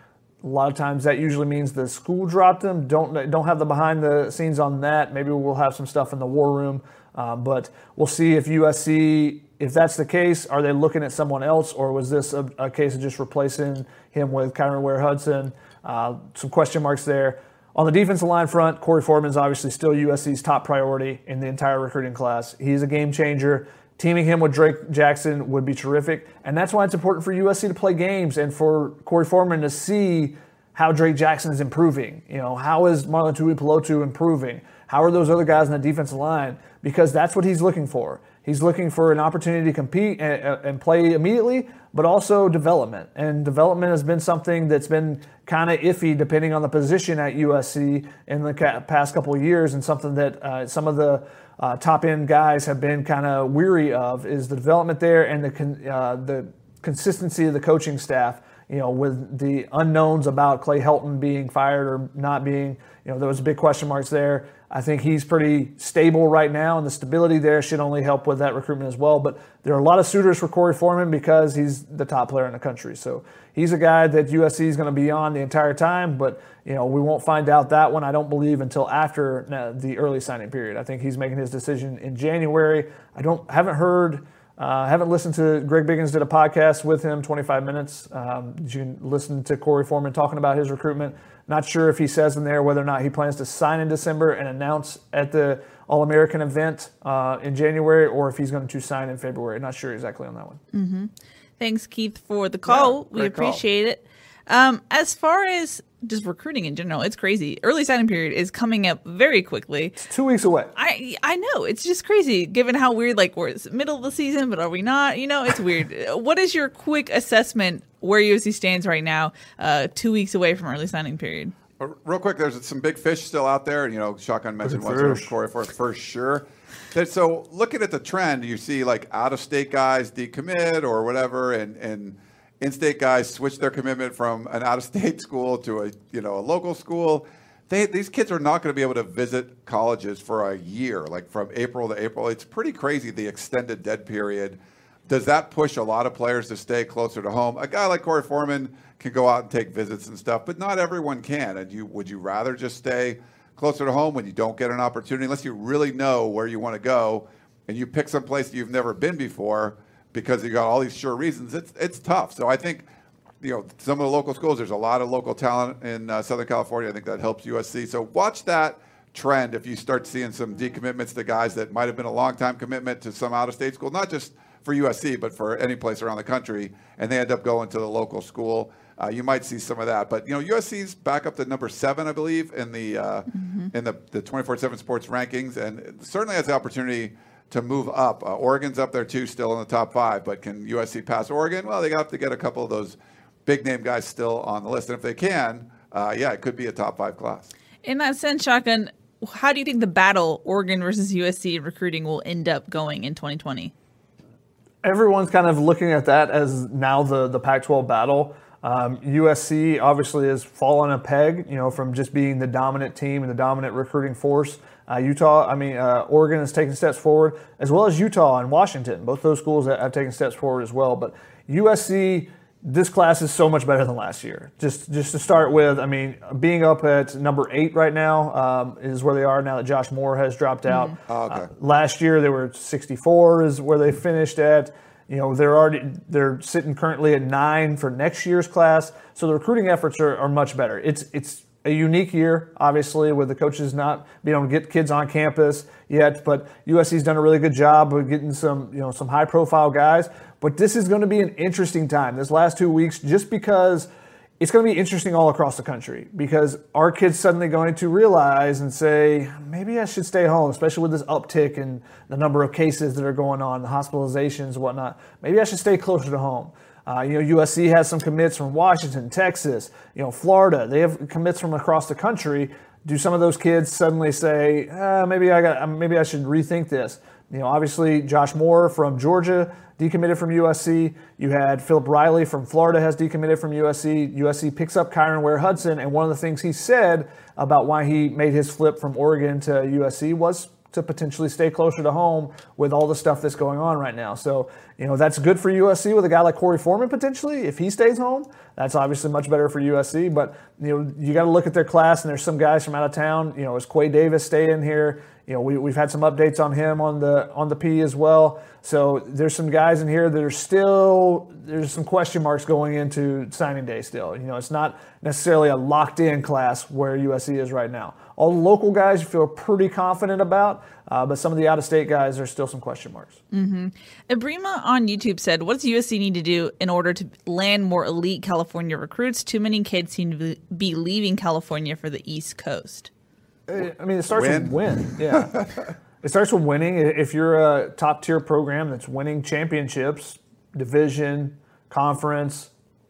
A lot of times that usually means the school dropped him. Don't have the behind the scenes on that. Maybe we'll have some stuff in the war room, but we'll see if USC, if that's the case, are they looking at someone else, or was this a case of just replacing him with Kyron Ware-Hudson? Some question marks there. On the defensive line front, Corey Foreman is obviously still USC's top priority in the entire recruiting class. He's a game changer. Teaming him with Drake Jackson would be terrific, and that's why it's important for USC to play games and for Corey Foreman to see how Drake Jackson is improving. How is Marlon Tuipulotu improving? How are those other guys on the defensive line? Because that's what he's looking for. He's looking for an opportunity to compete and play immediately, but also development. And development has been something that's been kind of iffy depending on the position at USC in the past couple of years, and something that some of the top-end guys have been kind of weary of is the development there and the consistency of the coaching staff. With the unknowns about Clay Helton being fired or not being, there was big question marks there. I think he's pretty stable right now, and the stability there should only help with that recruitment as well. But there are a lot of suitors for Corey Foreman because he's the top player in the country. So he's a guy that USC is going to be on the entire time, but we won't find out that one, I don't believe, until after the early signing period. I think he's making his decision in January. Haven't listened to Greg Biggins did a podcast with him, 25 minutes. You can listen to Corey Foreman talking about his recruitment. Not sure if he says in there whether or not he plans to sign in December and announce at the All-American event in January, or if he's going to sign in February. Not sure exactly on that one. Mm-hmm. Thanks, Keith, for the call. We appreciate it. As far as just recruiting in general, it's crazy. Early signing period is coming up very quickly. It's 2 weeks away. I know. It's just crazy given how weird, we're middle of the season, but are we not? It's weird. What is your quick assessment where USC stands right now, 2 weeks away from early signing period? Real quick, there's some big fish still out there. Shotgun mentioned one Corey for sure. So looking at the trend, you see out-of-state guys decommit or whatever, and in-state guys switch their commitment from an out-of-state school to a local school. These kids are not going to be able to visit colleges for a year, from April to April. It's pretty crazy, the extended dead period. Does that push a lot of players to stay closer to home? A guy like Corey Foreman can go out and take visits and stuff, but not everyone can. And would you rather just stay closer to home when you don't get an opportunity, unless you really know where you want to go and you pick some place that you've never been before because you got all these sure reasons? It's tough. So I think some of the local schools, there's a lot of local talent in Southern California. I think that helps USC. So watch that trend if you start seeing some decommitments to guys that might have been a long-time commitment to some out-of-state school, not just for USC, but for any place around the country, and they end up going to the local school. You might see some of that. But, USC's back up to number 7, I believe, in the 24/7 Sports rankings, and certainly has the opportunity to move up. Oregon's up there, too, still in the top 5. But can USC pass Oregon? Well, they have to get a couple of those big-name guys still on the list. And if they can, it could be a top 5 class. In that sense, Shotgun, how do you think the battle, Oregon versus USC in recruiting, will end up going in 2020? Everyone's kind of looking at that as now the Pac-12 battle. USC obviously has fallen a peg, from just being the dominant team and the dominant recruiting force. Oregon has taken steps forward, as well as Utah and Washington. Both those schools have taken steps forward as well. But USC, this class is so much better than last year. Just to start with, being up at number 8 right now is where they are now that Josh Moore has dropped out. Mm-hmm. Oh, okay. Last year they were 64 is where they finished at. They're sitting currently at 9 for next year's class. So the recruiting efforts are much better. It's a unique year, obviously, with the coaches not being able to get kids on campus yet, but USC's done a really good job of getting some high-profile guys. But this is going to be an interesting time, this last 2 weeks, just because it's going to be interesting all across the country, because our kids suddenly going to realize and say, maybe I should stay home, especially with this uptick in the number of cases that are going on, the hospitalizations and whatnot. Maybe I should stay closer to home. USC has some commits from Washington, Texas, Florida. They have commits from across the country. Do some of those kids suddenly say, maybe I should rethink this? Obviously Josh Moore from Georgia decommitted from USC. You had Philip Riley from Florida has decommitted from USC. USC picks up Kyron Ware-Hudson, and one of the things he said about why he made his flip from Oregon to USC was to potentially stay closer to home with all the stuff that's going on right now. So, that's good for USC with a guy like Corey Foreman potentially. If he stays home, that's obviously much better for USC. But, you got to look at their class, and there's some guys from out of town. Is Quay Davis staying here? We've had some updates on him on the P as well. So there's some guys in here that there's some question marks going into signing day still. It's not necessarily a locked in class where USC is right now. All the local guys you feel pretty confident about, but some of the out-of-state guys, there's still some question marks. Mm-hmm. Ibrima on YouTube said, what does USC need to do in order to land more elite California recruits? Too many kids seem to be leaving California for the East Coast. It starts with win. Yeah. It starts with winning. If you're a top-tier program that's winning championships, division, conference,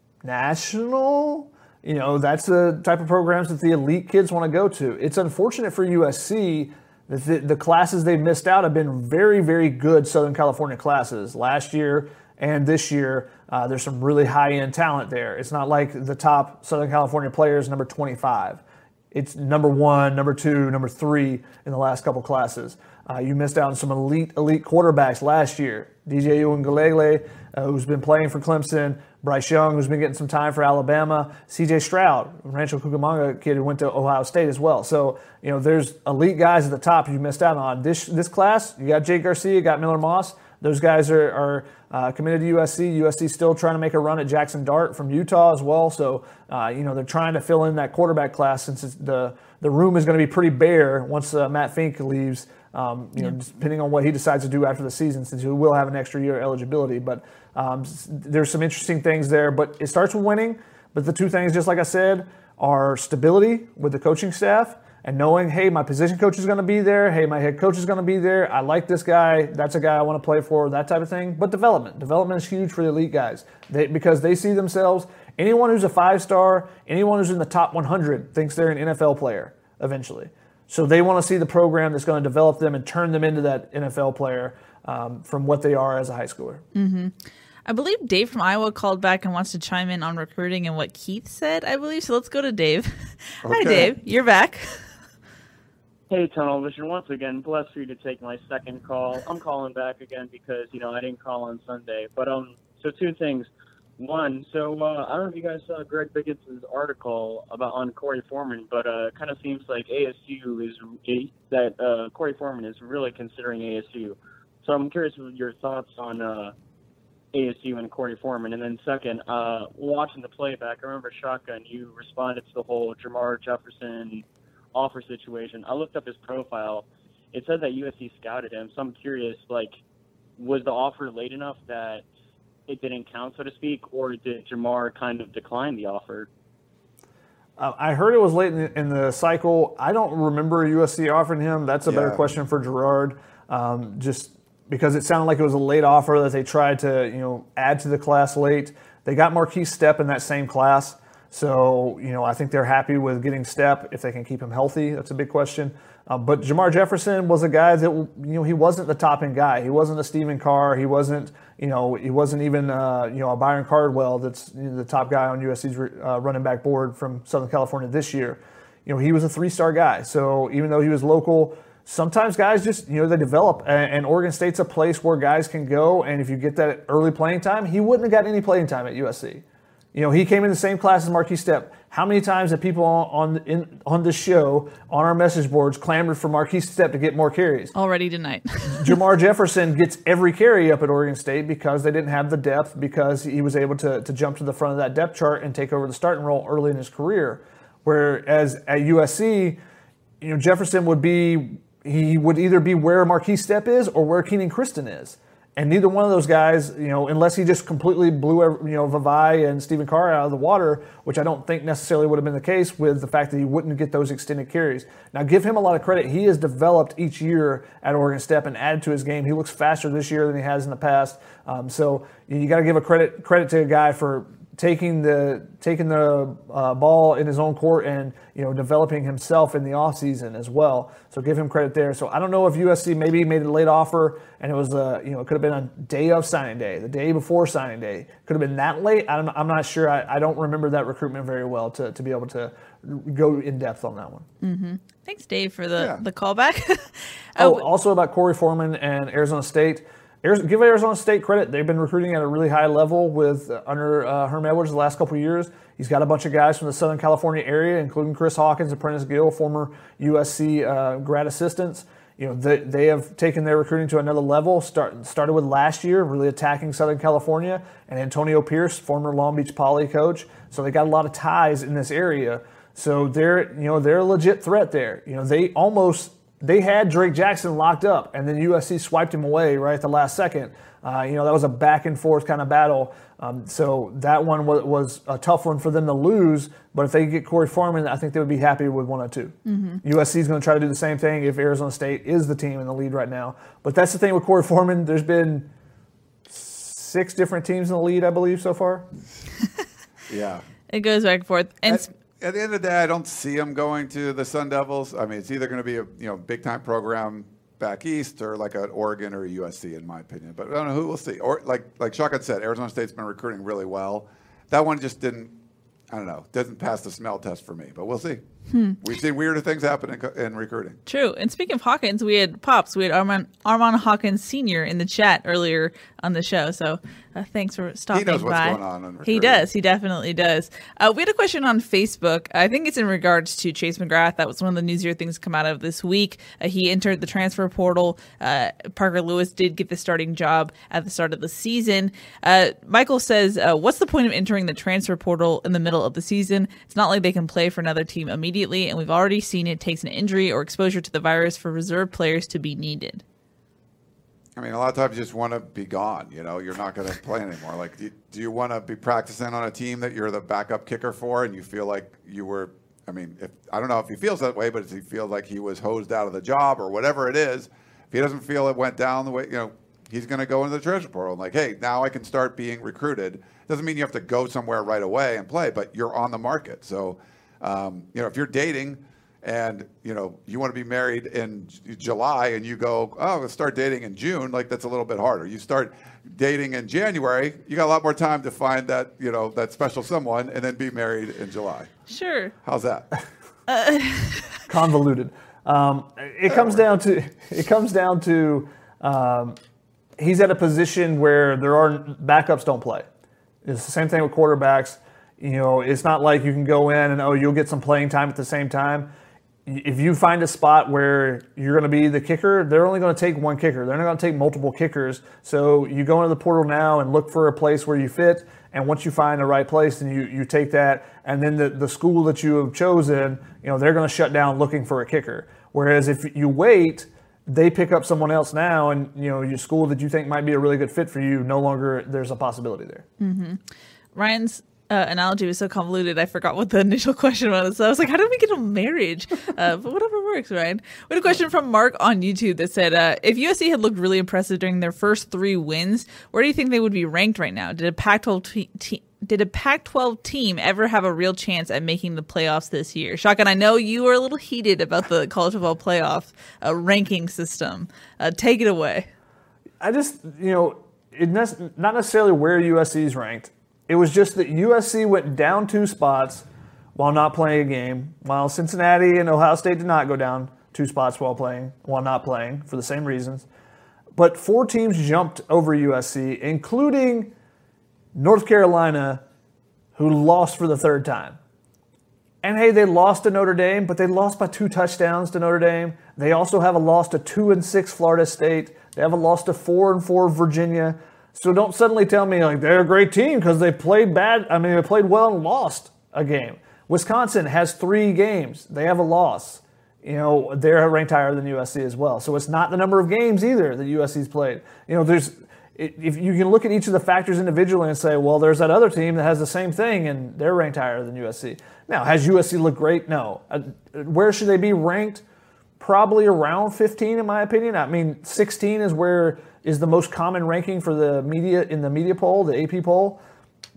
national, that's the type of programs that the elite kids want to go to. It's unfortunate for USC that the classes they've missed out have been very, very good Southern California classes. Last year and this year, there's some really high-end talent there. It's not like the top Southern California players, number 25. It's number 1, number 2, number 3 in the last couple classes. You missed out on some elite quarterbacks last year. DJ Uiagalelei, who's been playing for Clemson. Bryce Young, who's been getting some time for Alabama. CJ Stroud, Rancho Cucamonga kid who went to Ohio State as well. So, there's elite guys at the top you missed out on. This class, you got Jake Garcia, you got Miller Moss. Those guys are committed to USC. USC's still trying to make a run at Jackson Dart from Utah as well. So, they're trying to fill in that quarterback class since the room is going to be pretty bare once Matt Fink leaves, depending on what he decides to do after the season, since he will have an extra year eligibility. But there's some interesting things there. But it starts with winning. But the two things, just like I said, are stability with the coaching staff and knowing, hey, my position coach is going to be there. Hey, my head coach is going to be there. I like this guy. That's a guy I want to play for, that type of thing. But development. Development is huge for the elite guys because they see themselves, anyone who's a 5-star, anyone who's in the top 100 thinks they're an NFL player eventually. So they want to see the program that's going to develop them and turn them into that NFL player from what they are as a high schooler. Mm-hmm. I believe Dave from Iowa called back and wants to chime in on recruiting and what Keith said, I believe. So let's go to Dave. Okay. Hi, Dave. You're back. Hey, Tunnel Vision. Once again, blessed for you to take my second call. I'm calling back again because, I didn't call on Sunday. But so two things. One, I don't know if you guys saw Greg Biggins's article on Corey Foreman, but it kind of seems like Corey Foreman is really considering ASU. So I'm curious with your thoughts on ASU and Corey Foreman. And then second, watching the playback, I remember Shotgun, you responded to the whole Jamar Jefferson offer situation. I looked up his profile. It said that USC scouted him. So I'm curious, was the offer late enough that it didn't count, so to speak, or did Jamar kind of decline the offer? I heard it was late in the cycle. I don't remember USC offering him. That's a better question for Gerard, just because it sounded like it was a late offer that they tried to add to the class late. They got Marquise Stepp in that same class. So, I think they're happy with getting Stepp if they can keep him healthy. That's a big question. But Jamar Jefferson was a guy that, he wasn't the top-end guy. He wasn't a Stephen Carr. He wasn't, he wasn't even, a Byron Cardwell that's the top guy on USC's running back board from Southern California this year. He was a 3-star guy. So even though he was local, sometimes guys just, they develop. And Oregon State's a place where guys can go. And if you get that early playing time, he wouldn't have got any playing time at USC. He came in the same class as Marquise Stepp. How many times have people on this show, on our message boards, clamored for Marquise Stepp to get more carries? Already tonight. Jamar Jefferson gets every carry up at Oregon State because they didn't have the depth, because he was able to jump to the front of that depth chart and take over the starting role early in his career. Whereas at USC, Jefferson would either be where Marquise Stepp is or where Keenan Kristen is. And neither one of those guys, unless he just completely blew, Vavae and Stephen Carr out of the water, which I don't think necessarily would have been the case with the fact that he wouldn't get those extended carries. Now, give him a lot of credit. He has developed each year at Oregon State and added to his game. He looks faster this year than he has in the past. So you got to give a credit to a guy for taking the ball in his own court and developing himself in the offseason as well. So give him credit there. So I don't know if USC maybe made a late offer and it was it could have been a day of signing day, the day before signing day. Could have been that late. I'm not sure. I don't remember that recruitment very well to be able to go in depth on that one. Mm-hmm. Thanks, Dave, for the callback. Also about Corey Foreman and Arizona State. Give Arizona State credit. They've been recruiting at a really high level under Herm Edwards the last couple of years. He's got a bunch of guys from the Southern California area, including Chris Hawkins and Prentice Gill, former USC grad assistants. They have taken their recruiting to another level. Started with last year, really attacking Southern California, and Antonio Pierce, former Long Beach Poly coach. So they got a lot of ties in this area. So they're a legit threat there. They had Drake Jackson locked up, and then USC swiped him away right at the last second. That was a back and forth kind of battle. So that one was a tough one for them to lose. But if they get Corey Foreman, I think they would be happy with 1 or 2. Mm-hmm. USC is going to try to do the same thing if Arizona State is the team in the lead right now. But that's the thing with Corey Foreman. There's been 6 different teams in the lead, I believe, so far. Yeah. It goes back and forth. And at the end of the day, I don't see him going to the Sun Devils. I mean, it's either going to be a big time program back east or like an Oregon or a USC, in my opinion. But I don't know who we'll see. Or like Shotgun said, Arizona State's been recruiting really well. That one just didn't pass the smell test for me. But we'll see. We've seen weirder things happen in recruiting. True. And speaking of Hawkins, we had Armand Hawkins Sr. in the chat earlier on the show. So thanks for stopping by. He knows what's going on in recruiting. He does. He definitely does. We had a question on Facebook. I think it's in regards to Chase McGrath. That was one of the newsier things to come out of this week. He entered the transfer portal. Parker Lewis did get the starting job at the start of the season. Michael says, what's the point of entering the transfer portal in the middle of the season? It's not like they can play for another team immediately, and we've already seen it takes an injury or exposure to the virus for reserve players to be needed. I mean, a lot of times you just want to be gone. You're not going to play anymore. Like, do you want to be practicing on a team that you're the backup kicker for, and you feel like you were? I mean, I don't know if he feels that way, but does he feel like he was hosed out of the job or whatever it is? If he doesn't feel it went down the way, he's going to go into the transfer portal and like, hey, now I can start being recruited. Doesn't mean you have to go somewhere right away and play, but you're on the market. So, if you're dating and, you want to be married in July and you go, oh, let's start dating in June, like that's a little bit harder. You start dating in January, you got a lot more time to find that, that special someone and then be married in July. Sure. How's that? Convoluted. It comes down to he's at a position where backups don't play. It's the same thing with quarterbacks. It's not like you can go in and, you'll get some playing time at the same time. If you find a spot where you're going to be the kicker, they're only going to take one kicker. They're not going to take multiple kickers. So you go into the portal now and look for a place where you fit. And once you find the right place, then you take that. And then the school that you have chosen, they're going to shut down looking for a kicker. Whereas if you wait, they pick up someone else now, and your school that you think might be a really good fit for you, no longer there's a possibility there. Mm-hmm. Ryan's analogy was so convoluted, I forgot what the initial question was. So I was like, how did we get a marriage? But whatever works, Ryan. We had a question from Mark on YouTube that said, if USC had looked really impressive during their first 3 wins, where do you think they would be ranked right now? Did a Pac-12 team ever have a real chance at making the playoffs this year? Shotgun, I know you were a little heated about the college football playoff ranking system. Take it away. I just, it's not necessarily where USC is ranked. It was just that USC went down 2 spots while not playing a game, while Cincinnati and Ohio State did not go down 2 spots while not playing for the same reasons. But 4 teams jumped over USC, including North Carolina, who lost for the 3rd time. And hey, they lost to Notre Dame, but they lost by 2 touchdowns to Notre Dame. They also have a loss to 2-6 Florida State. They have a loss to 4-4 Virginia. So don't suddenly tell me like they're a great team because they played bad. I mean, they played well and lost a game. Wisconsin has 3 games. They have a loss. They're ranked higher than USC as well. So it's not the number of games either that USC's played. If you can look at each of the factors individually and say, well, there's that other team that has the same thing and they're ranked higher than USC. Now, has USC looked great? No. Where should they be ranked? Probably around 15, in my opinion. I mean, 16 is the most common ranking for the media in the media poll, the AP poll.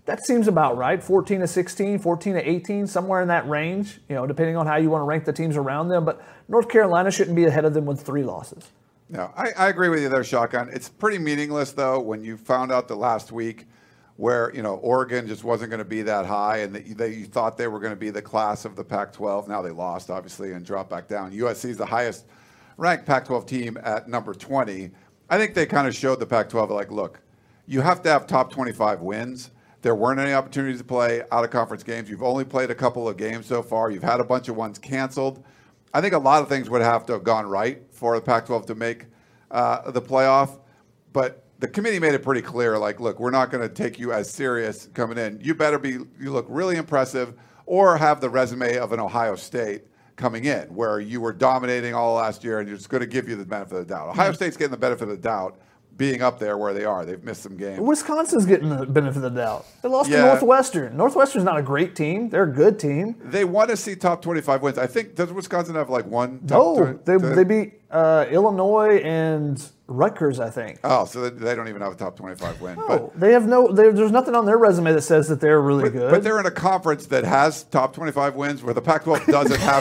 That seems about right. 14 to 16, 14 to 18, somewhere in that range, depending on how you want to rank the teams around them. But North Carolina shouldn't be ahead of them with 3 losses. No, I agree with you there, Shotgun. It's pretty meaningless, though, when you found out the last week where, Oregon just wasn't going to be that high and that you thought they were going to be the class of the Pac-12. Now they lost, obviously, and dropped back down. USC is the highest ranked Pac-12 team at number 20. I think they kind of showed the Pac-12, like, look, you have to have top 25 wins. There weren't any opportunities to play out-of-conference games. You've only played a couple of games so far. You've had a bunch of ones canceled. I think a lot of things would have to have gone right for the Pac-12 to make the playoff. But the committee made it pretty clear, like, look, we're not going to take you as serious coming in. You look really impressive or have the resume of an Ohio State coming in where you were dominating all last year and you're just going to give you the benefit of the doubt. Ohio State's getting the benefit of the doubt being up there where they are. They've missed some games. Wisconsin's getting the benefit of the doubt. They lost to Northwestern. Northwestern's not a great team. They're a good team. They want to see top 25 wins. I think, does Wisconsin have like one? No, they beat Illinois and Rutgers, I think. Oh, so they don't even have a top 25 win. No, but they have there's nothing on their resume that says that they're really good. But they're in a conference that has top 25 wins where the Pac-12 doesn't have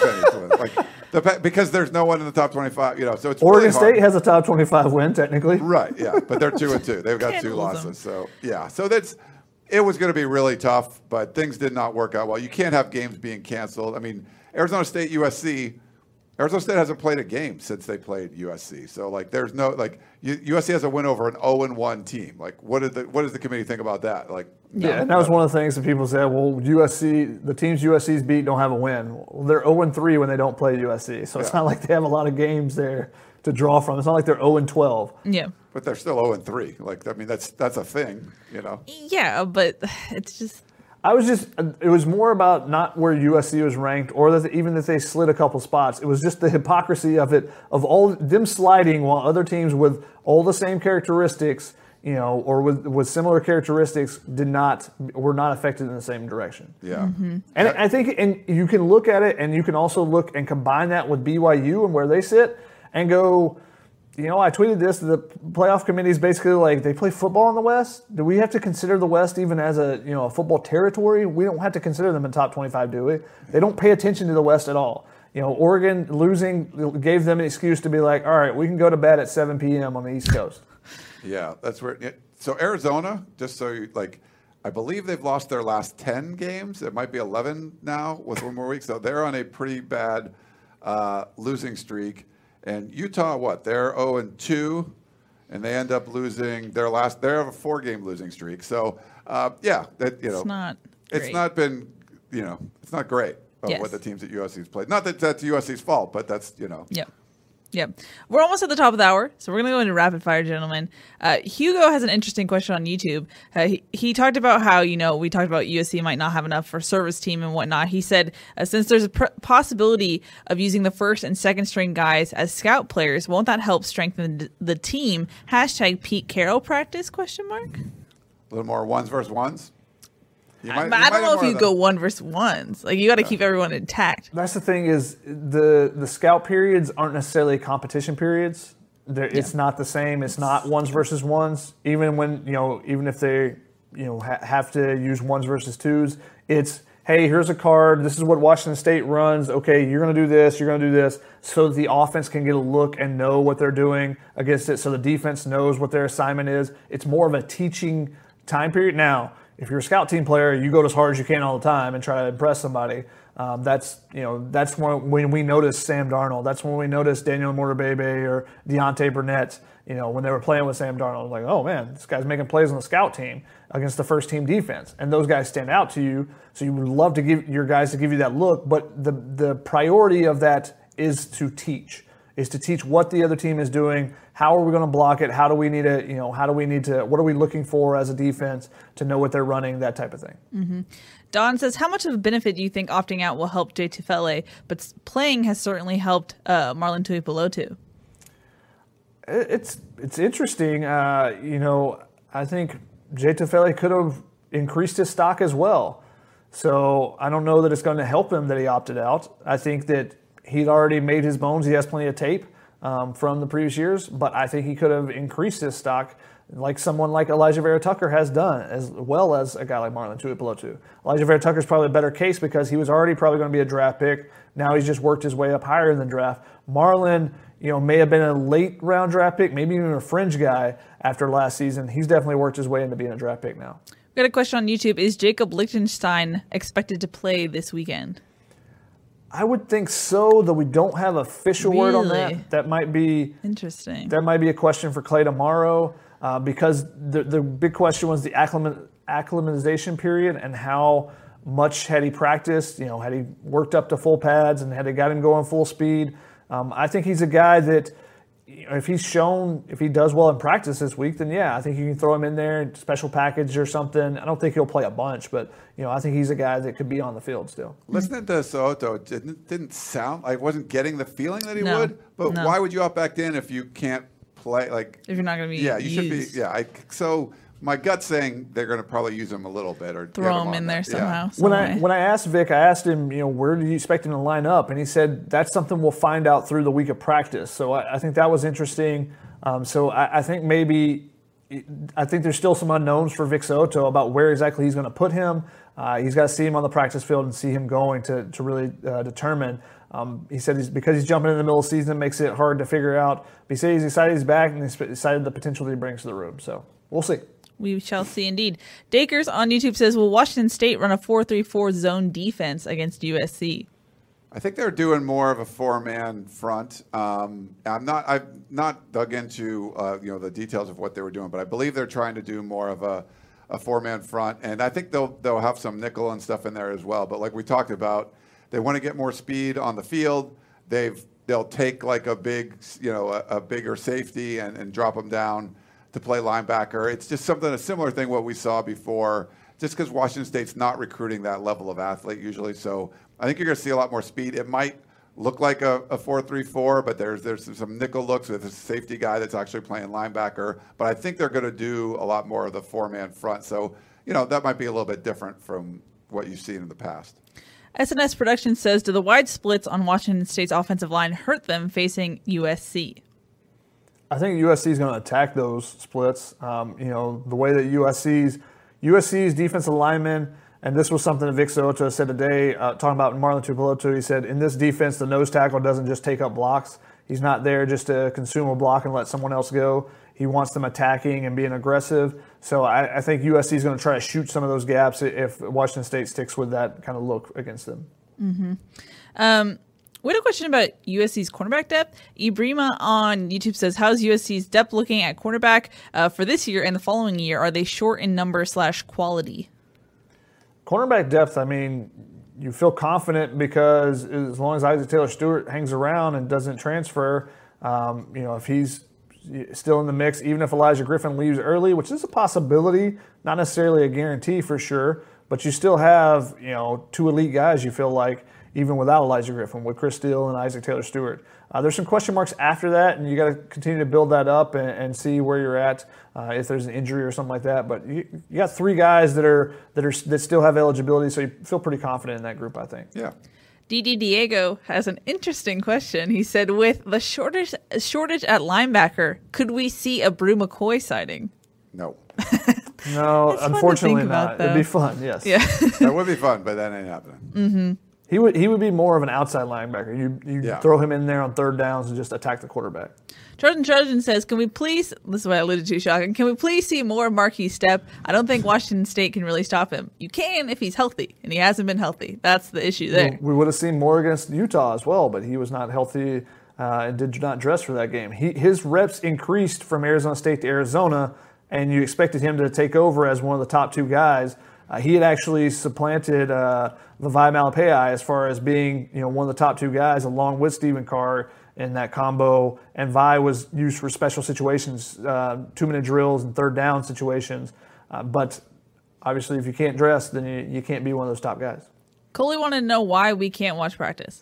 any. Because there's no one in the top 25, so it's Oregon really hard. State has a top 25 win, technically. Right, yeah, but they're 2-2. They've got 2 losses. So, yeah. So it was going to be really tough, but things did not work out well. You can't have games being canceled. I mean, Arizona State, USC, Arizona State hasn't played a game since they played USC. So, there's no, USC has a win over an 0-1 team. What does the committee think about that? Yeah, and that was one of the things that people said, well, the teams USC's beat don't have a win. Well, they're 0-3 when they don't play USC. So it's not like they have a lot of games there to draw from. It's not like they're 0-12. Yeah. But they're still 0-3. That's a thing, Yeah, but it's just... It was more about not where USC was ranked or that even if they slid a couple spots. It was just the hypocrisy of it, of all them sliding while other teams with all the same characteristics, or with similar characteristics were not affected in the same direction. Yeah. Mm-hmm. And I think you can look at it and you can also look and combine that with BYU and where they sit and go, I tweeted this, the playoff committee is basically like, they play football in the West. Do we have to consider the West even as a football territory? We don't have to consider them in top 25, do we? They don't pay attention to the West at all. Oregon losing gave them an excuse to be like, all right, we can go to bed at 7 p.m. on the East Coast. Yeah, that's where. So Arizona, just so you I believe they've lost their last 10 games. It might be 11 now with one more week. So they're on a pretty bad losing streak. And Utah, They're 0-2, and they end up losing their last. They have a 4-game losing streak. So it's not. It's not been. It's not great what the teams at USC's played. Not that that's USC's fault, but that's Yeah. Yeah. We're almost at the top of the hour, so we're going to go into rapid fire, gentlemen. Hugo has an interesting question on YouTube. He talked about how, we talked about USC might not have enough for service team and whatnot. He said, since there's a possibility of using the first and second string guys as scout players, won't that help strengthen the team? # Pete Carroll practice, ? A little more ones versus ones? I don't know if you go 1 versus 1s. You got to keep everyone intact. That's the thing is the scout periods aren't necessarily competition periods. It's not the same. It's not 1s versus 1s. Even when even if they have to use 1s versus 2s, it's hey, here's a card. This is what Washington State runs. Okay, you're going to do this. You're going to do this, so that the offense can get a look and know what they're doing against it. So the defense knows what their assignment is. It's more of a teaching time period now. If you're a scout team player, you go as hard as you can all the time and try to impress somebody. That's when we noticed Sam Darnold. That's when we noticed Daniel Motorbebe or Deontay Burnett. When they were playing with Sam Darnold, like, oh man, this guy's making plays on the scout team against the first team defense, and those guys stand out to you. So you would love to give your guys to give you that look, but the priority of that is to teach what the other team is doing. How are we going to block it? How do we need to, what are we looking for as a defense to know what they're running, that type of thing. Mm-hmm. Don says, how much of a benefit do you think opting out will help Jay Tufele? But playing has certainly helped Marlon Tuipulotu. It's interesting. I think Jay Tufele could have increased his stock as well. So I don't know that it's going to help him that he opted out. I think that he'd already made his bones. He has plenty of tape from the previous years, but I think he could have increased his stock like someone like Elijah Vera Tucker has done, as well as a guy like Marlon Tuipulotu. Elijah Vera Tucker is probably a better case because he was already probably going to be a draft pick. Now he's just worked his way up higher in the draft. Marlon, may have been a late round draft pick, maybe even a fringe guy after last season. He's definitely worked his way into being a draft pick now. We got a question on YouTube. Is Jacob Lichtenstein expected to play this weekend? I would think so, though we don't have official word on that. That might be interesting. That might be a question for Clay tomorrow, because the big question was the acclimatization period and how much had he practiced. Had he worked up to full pads and had they got him going full speed. I think he's a guy that, if he does well in practice this week, then yeah, I think you can throw him in there, special package or something. I don't think he'll play a bunch, but I think he's a guy that could be on the field still. Listening to Soto didn't sound like, I wasn't getting the feeling that he would. But why would you opt back in if you can't play? Like, if you're not going to be you should be. Yeah, so my gut's saying they're going to probably use him a little bit or throw him in there somehow. Yeah. When I asked Vic, I asked him, where do you expect him to line up, and he said that's something we'll find out through the week of practice. So I think that was interesting. So I think there's still some unknowns for Vic Soto about where exactly he's going to put him. He's got to see him on the practice field and see him going to really determine. He said because he's jumping in the middle of the season, it makes it hard to figure out. But he said he's excited he's back and he's excited the potential that he brings to the room. So we'll see. We shall see indeed. Dakers on YouTube says, will Washington State run a 4-3-4 zone defense against USC? I think they're doing more of a four-man front. I've not dug into the details of what they were doing, but I believe they're trying to do more of a four-man front, and I think they'll have some nickel and stuff in there as well. But like we talked about, they want to get more speed on the field. They'll take like a bigger safety and drop them down to play linebacker. It's just a similar thing what we saw before, just because Washington State's not recruiting that level of athlete usually. So I think you're going to see a lot more speed. It might look like a 4-3-4, but there's some nickel looks with a safety guy that's actually playing linebacker. But I think they're going to do a lot more of the four-man front. So, that might be a little bit different from what you've seen in the past. SNS Production says, do the wide splits on Washington State's offensive line hurt them facing USC? I think USC is going to attack those splits. The way that USC's defensive linemen, and this was something that Vic Soto said today, talking about Marlon Tuipulotu. He said, in this defense, the nose tackle doesn't just take up blocks. He's not there just to consume a block and let someone else go. He wants them attacking and being aggressive. So I think USC is going to try to shoot some of those gaps if Washington State sticks with that kind of look against them. Mm-hmm. We had a question about USC's cornerback depth. Ibrima on YouTube says, how's USC's depth looking at cornerback for this year and the following year? Are they short in number / quality? Cornerback depth, you feel confident because as long as Isaac Taylor Stewart hangs around and doesn't transfer, if he's still in the mix, even if Elijah Griffin leaves early, which is a possibility, not necessarily a guarantee for sure, but you still have, two elite guys you feel like, even without Elijah Griffin, with Chris Steele and Isaac Taylor Stewart. There's some question marks after that, and you got to continue to build that up and see where you're at if there's an injury or something like that. But you got three guys that still have eligibility, so you feel pretty confident in that group, I think. Yeah. DD Diego has an interesting question. He said, with the shortage at linebacker, could we see a Brew McCoy sighting? No. No, unfortunately not. It'd be fun, yes. Yeah. That would be fun, but that ain't happening. Mm-hmm. He would be more of an outside linebacker. You throw him in there on third downs and just attack the quarterback. Trojan says, can we please, this is what I alluded to, Shotgun, can we please see more Marquise Stepp? I don't think Washington State can really stop him. You can if he's healthy, and he hasn't been healthy. That's the issue there. We would have seen more against Utah as well, but he was not healthy and did not dress for that game. His reps increased from Arizona State to Arizona, and you expected him to take over as one of the top two guys. He had actually supplanted Levi Malapei as far as being one of the top two guys along with Stephen Carr in that combo. And Vi was used for special situations, 2-minute drills and third down situations. But obviously if you can't dress, then you can't be one of those top guys. Coley wanted to know why we can't watch practice.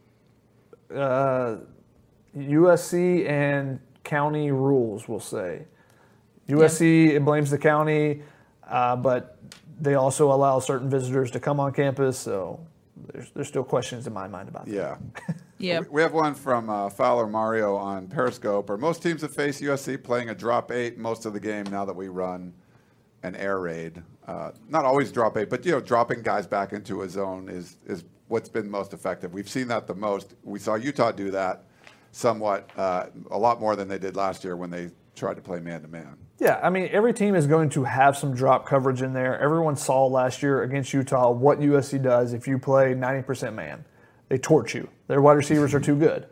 USC and county rules, we'll say. USC blames the county, but they also allow certain visitors to come on campus, so there's still questions in my mind about that. Yeah. Yeah. We have one from Fowler Mario on Periscope. Are most teams that face USC playing a drop 8 most of the game now that we run an air raid? Not always drop 8, but dropping guys back into a zone is what's been most effective. We've seen that the most. We saw Utah do that somewhat, a lot more than they did last year when they tried to play man-to-man. Yeah, I mean, every team is going to have some drop coverage in there. Everyone saw last year against Utah what USC does if you play 90% man. They torch you. Their wide receivers are too good.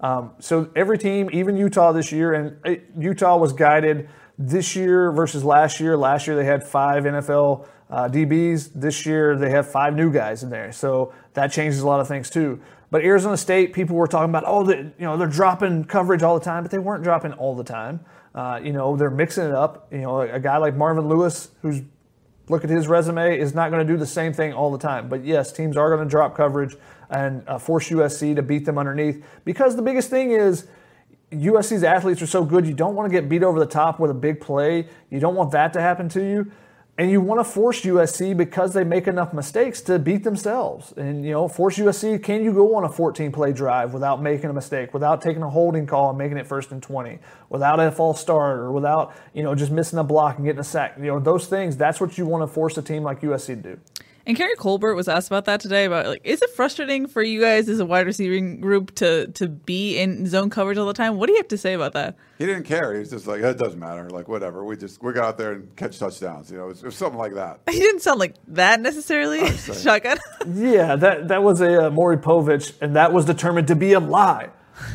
So every team, even Utah this year, and Utah was guided this year versus last year. Last year they had 5 NFL DBs. This year they have 5 new guys in there. So that changes a lot of things too. But Arizona State, people were talking about, they're dropping coverage all the time, but they weren't dropping all the time. They're mixing it up. A guy like Marvin Lewis, who's look at his resume, is not going to do the same thing all the time. But yes, teams are going to drop coverage and force USC to beat them underneath. Because the biggest thing is USC's athletes are so good, you don't want to get beat over the top with a big play. You don't want that to happen to you. And you want to force USC because they make enough mistakes to beat themselves. And, force USC, can you go on a 14-play drive without making a mistake, without taking a holding call and making it 1st and 20, without a false start, or without, just missing a block and getting a sack? Those things, that's what you want to force a team like USC to do. And Kerry Colbert was asked about that today, about is it frustrating for you guys as a wide receiving group to be in zone coverage all the time? What do you have to say about that? He didn't care. He was just like, it doesn't matter. Like, whatever. We got out there and catch touchdowns. It was something like that. He didn't sound like that necessarily. Shotgun. Yeah, that was a Maury Povich, and that was determined to be a lie.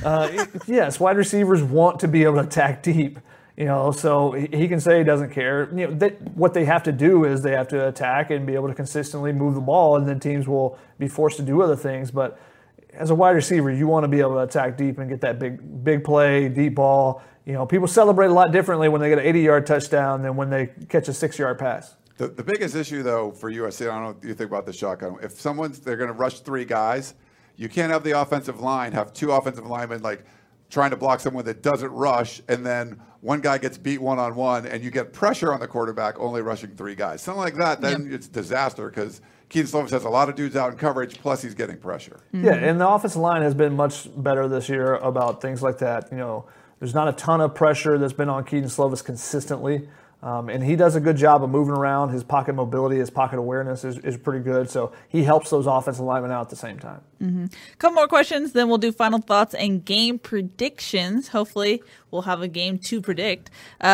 Yes, wide receivers want to be able to attack deep. So he can say he doesn't care. What they have to do is they have to attack and be able to consistently move the ball, and then teams will be forced to do other things. But as a wide receiver, you want to be able to attack deep and get that big play, deep ball. People celebrate a lot differently when they get an 80-yard touchdown than when they catch a 6-yard pass. The biggest issue, though, for USC, I don't know what you think about the shotgun. If they're going to rush 3 guys, you can't have the offensive line have 2 offensive linemen trying to block someone that doesn't rush, and then one guy gets beat one-on-one, and you get pressure on the quarterback only rushing 3 guys. Something like that, then it's disaster because Keaton Slovis has a lot of dudes out in coverage, plus he's getting pressure. Mm-hmm. Yeah, and the offensive line has been much better this year about things like that. There's not a ton of pressure that's been on Keaton Slovis consistently. And he does a good job of moving around. His pocket mobility, his pocket awareness is pretty good. So he helps those offensive linemen out at the same time. Mm-hmm. A couple more questions, then we'll do final thoughts and game predictions. Hopefully we'll have a game to predict.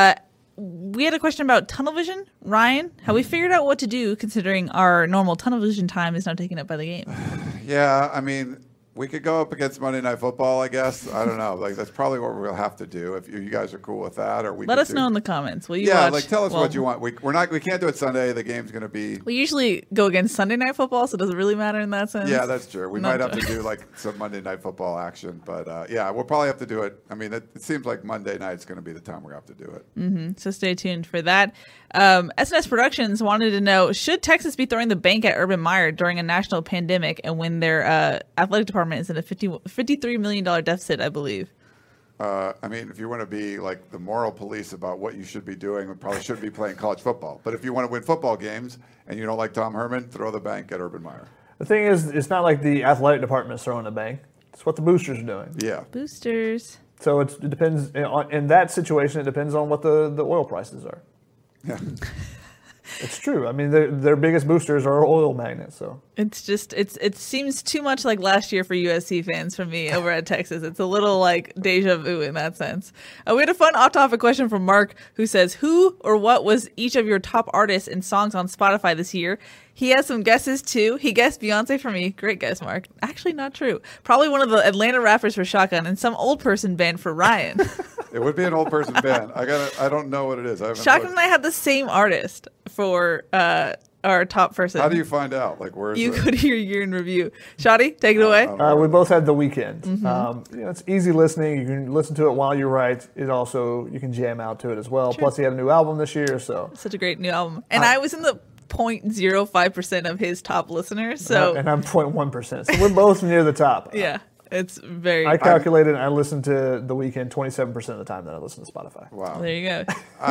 We had a question about tunnel vision. Ryan, have we figured out what to do considering our normal tunnel vision time is now taken up by the game? Yeah, I mean, we could go up against Monday Night Football, I guess. I don't know. That's probably what we'll have to do if you guys are cool with that. Or let us know in the comments. Will you watch? Tell us what you want. We can't do it Sunday. The game's going to be. We usually go against Sunday Night Football, so does it really matter in that sense? Yeah, that's true. We might have to do some Monday Night Football action, but we'll probably have to do it. I mean, it seems like Monday night's going to be the time we're going to have to do it. Mm-hmm. So stay tuned for that. SNS Productions wanted to know, should Texas be throwing the bank at Urban Meyer during a national pandemic and when their athletic department is in a $53 million deficit, I believe? I mean, if you want to be like the moral police about what you should be doing, we probably shouldn't be playing college football. But if you want to win football games and you don't like Tom Herman, throw the bank at Urban Meyer. The thing is, it's not like the athletic department is throwing the bank. It's what the boosters are doing. Yeah. Boosters. So it depends. In that situation, it depends on what the oil prices are. Yeah. It's true. I mean, their biggest boosters are oil magnets. So it's just it seems too much like last year for USC fans for me over at Texas. It's a little like deja vu in that sense. We had a fun off-topic question from Mark, who says, "Who or what was each of your top artists and songs on Spotify this year?" He has some guesses too. He guessed Beyonce for me. Great guess, Mark. Actually, not true. Probably one of the Atlanta rappers for Shotgun and some old person band for Ryan. It would be an old person band. I don't know what it is. Shotgun and I had the same artist for our top person. How do you find out? Like, where is you go to your year in review. Shotty, take it away. We both had The Weeknd. Mm-hmm. It's easy listening. You can listen to it while you write. It also, you can jam out to it as well. Sure. Plus, he had a new album this year. So such a great new album. And I was in the 0.05% of his top listeners. So and I'm 0.1%. So we're both near the top. Yeah. It's very. I calculated. I listened to The Weeknd 27% of the time that I listen to Spotify. Wow. There you go.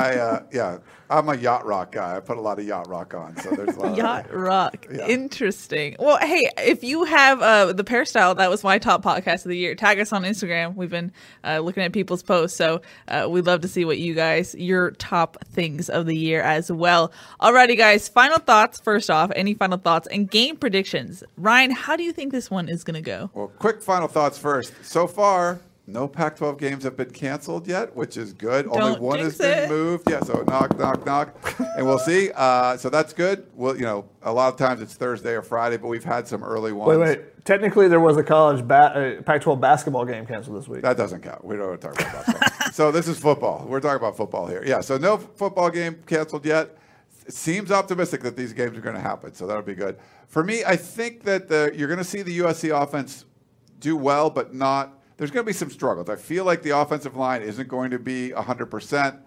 I'm a yacht rock guy. I put a lot of yacht rock on, so there's a lot Yacht rock. Yeah. Interesting. Well, hey, if you have the Peristyle, that was my top podcast of the year. Tag us on Instagram. We've been looking at people's posts, so we'd love to see what your top things of the year as well. Alrighty, guys. Final thoughts. First off, any final thoughts and game predictions? Ryan, how do you think this one is going to go? Well, quick final thoughts first. So far, no Pac-12 games have been canceled yet, which is good. Only one has been moved. Yeah, so knock, knock, knock, and we'll see. So that's good. Well, a lot of times it's Thursday or Friday, but we've had some early ones. Wait. Technically, there was a college Pac-12 basketball game canceled this week. That doesn't count. We don't want to talk about basketball. So this is football. We're talking about football here. Yeah, so no football game canceled yet. It seems optimistic that these games are going to happen, so that'll be good. For me, I think that you're going to see the USC offense do well, but not. There's going to be some struggles. I feel like the offensive line isn't going to be 100%.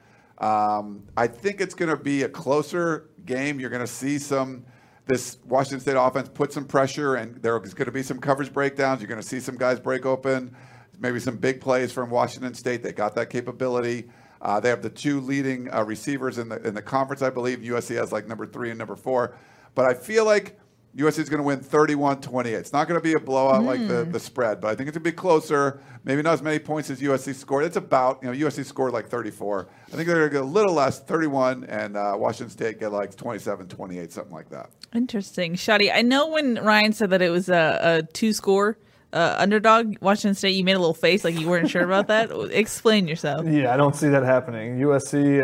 I think it's going to be a closer game. You're going to see this Washington State offense put some pressure, and there's going to be some coverage breakdowns. You're going to see some guys break open, maybe some big plays from Washington State. They got that capability. They have the two leading receivers in the conference, I believe. USC has like number 3 and number 4. But I feel like USC is going to win 31-28. It's not going to be a blowout like the spread, but I think it's going to be closer. Maybe not as many points as USC scored. It's about, USC scored like 34. I think they're going to get a little less, 31, and Washington State get like 27-28, something like that. Interesting. Shadi, I know when Ryan said that it was a 2-score underdog, Washington State, you made a little face like you weren't sure about that. Explain yourself. Yeah, I don't see that happening. USC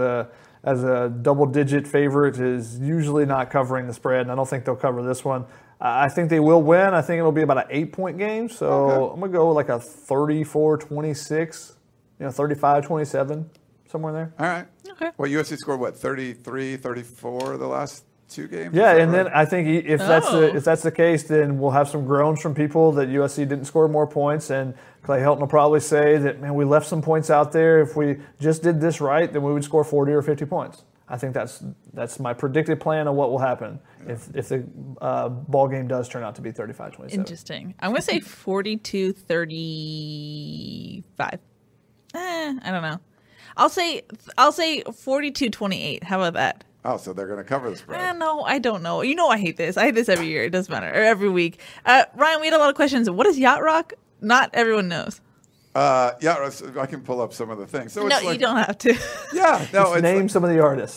as a double-digit favorite is usually not covering the spread, and I don't think they'll cover this one. I think they will win. I think it'll be about an 8-point game, so I'm going to go like a 34-26, 35-27, somewhere in there. All right. Okay. Well, USC scored, 33, 34 the last 2 games? Yeah, and then I think if that's the case, then we'll have some groans from people that USC didn't score more points, and Clay Helton will probably say that, man, we left some points out there. If we just did this right, then we would score 40 or 50 points. I think that's my predicted plan of what will happen if the ball game does turn out to be 35-27. Interesting. I'm going to say 42-35. I don't know. I'll say 42-28. How about that? Oh, so they're going to cover the spread. No, I don't know. I hate this. I hate this every year. It doesn't matter. Or every week. Ryan, we had a lot of questions. What is yacht rock? Not everyone knows. Yeah, I can pull up some of the things. So no, you don't have to. Yeah, no. Name some of the artists.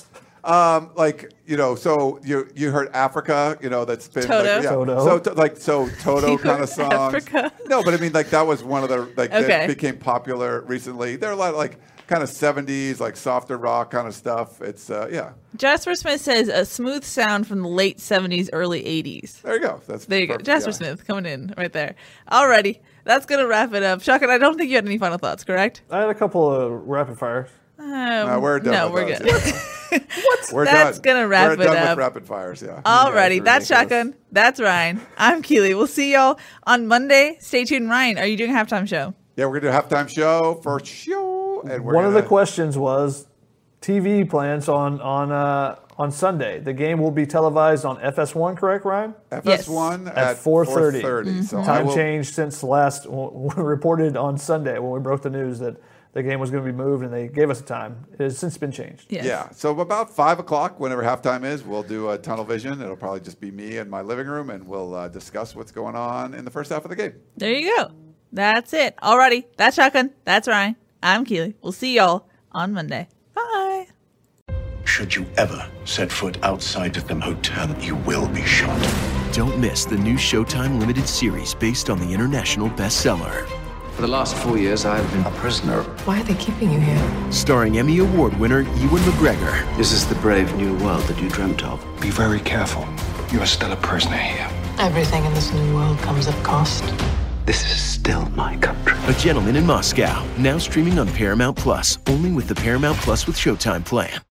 So you heard Africa, that's been Toto. So Toto kind of songs. Africa. No, but I mean, that was one of the that became popular recently. There are a lot of kind of 70s, softer rock kind of stuff. It's Jasper Smith says a smooth sound from the late 70s, early 80s. There you go. There you go. Jasper Smith coming in right there. Alrighty. That's going to wrap it up. Shotgun, I don't think you had any final thoughts, correct? I had a couple of rapid fires. No, we're done. No, we're good. We're That's going to wrap we're it done up. With rapid fires, yeah. Alrighty. That's Shotgun. That's Ryan. I'm Keely. We'll see y'all on Monday. Stay tuned. Ryan, are you doing a halftime show? Yeah, we're going to do a halftime show for show. And one of the questions was TV plans on Sunday. The game will be televised on FS1, correct, Ryan? FS1 at 4:30. Mm-hmm. So time changed since last we reported on Sunday when we broke the news that the game was going to be moved, and they gave us a time. It has since been changed. Yes. Yeah. So about 5 o'clock, whenever halftime is, we'll do a tunnel vision. It'll probably just be me in my living room, and we'll discuss what's going on in the first half of the game. There you go. That's it. Alrighty. That's Shotgun. That's Ryan. I'm Keely. We'll see y'all on Monday. Bye. Should you ever set foot outside of the hotel, you will be shot. Don't miss the new Showtime limited series based on the international bestseller. For the last 4 years, I've been a prisoner. Why are they keeping you here? Starring Emmy Award winner Ewan McGregor. This is the brave new world that you dreamt of. Be very careful. You are still a prisoner here. Everything in this new world comes at cost. This is still my country. A Gentleman in Moscow, now streaming on Paramount Plus, only with the Paramount Plus with Showtime plan.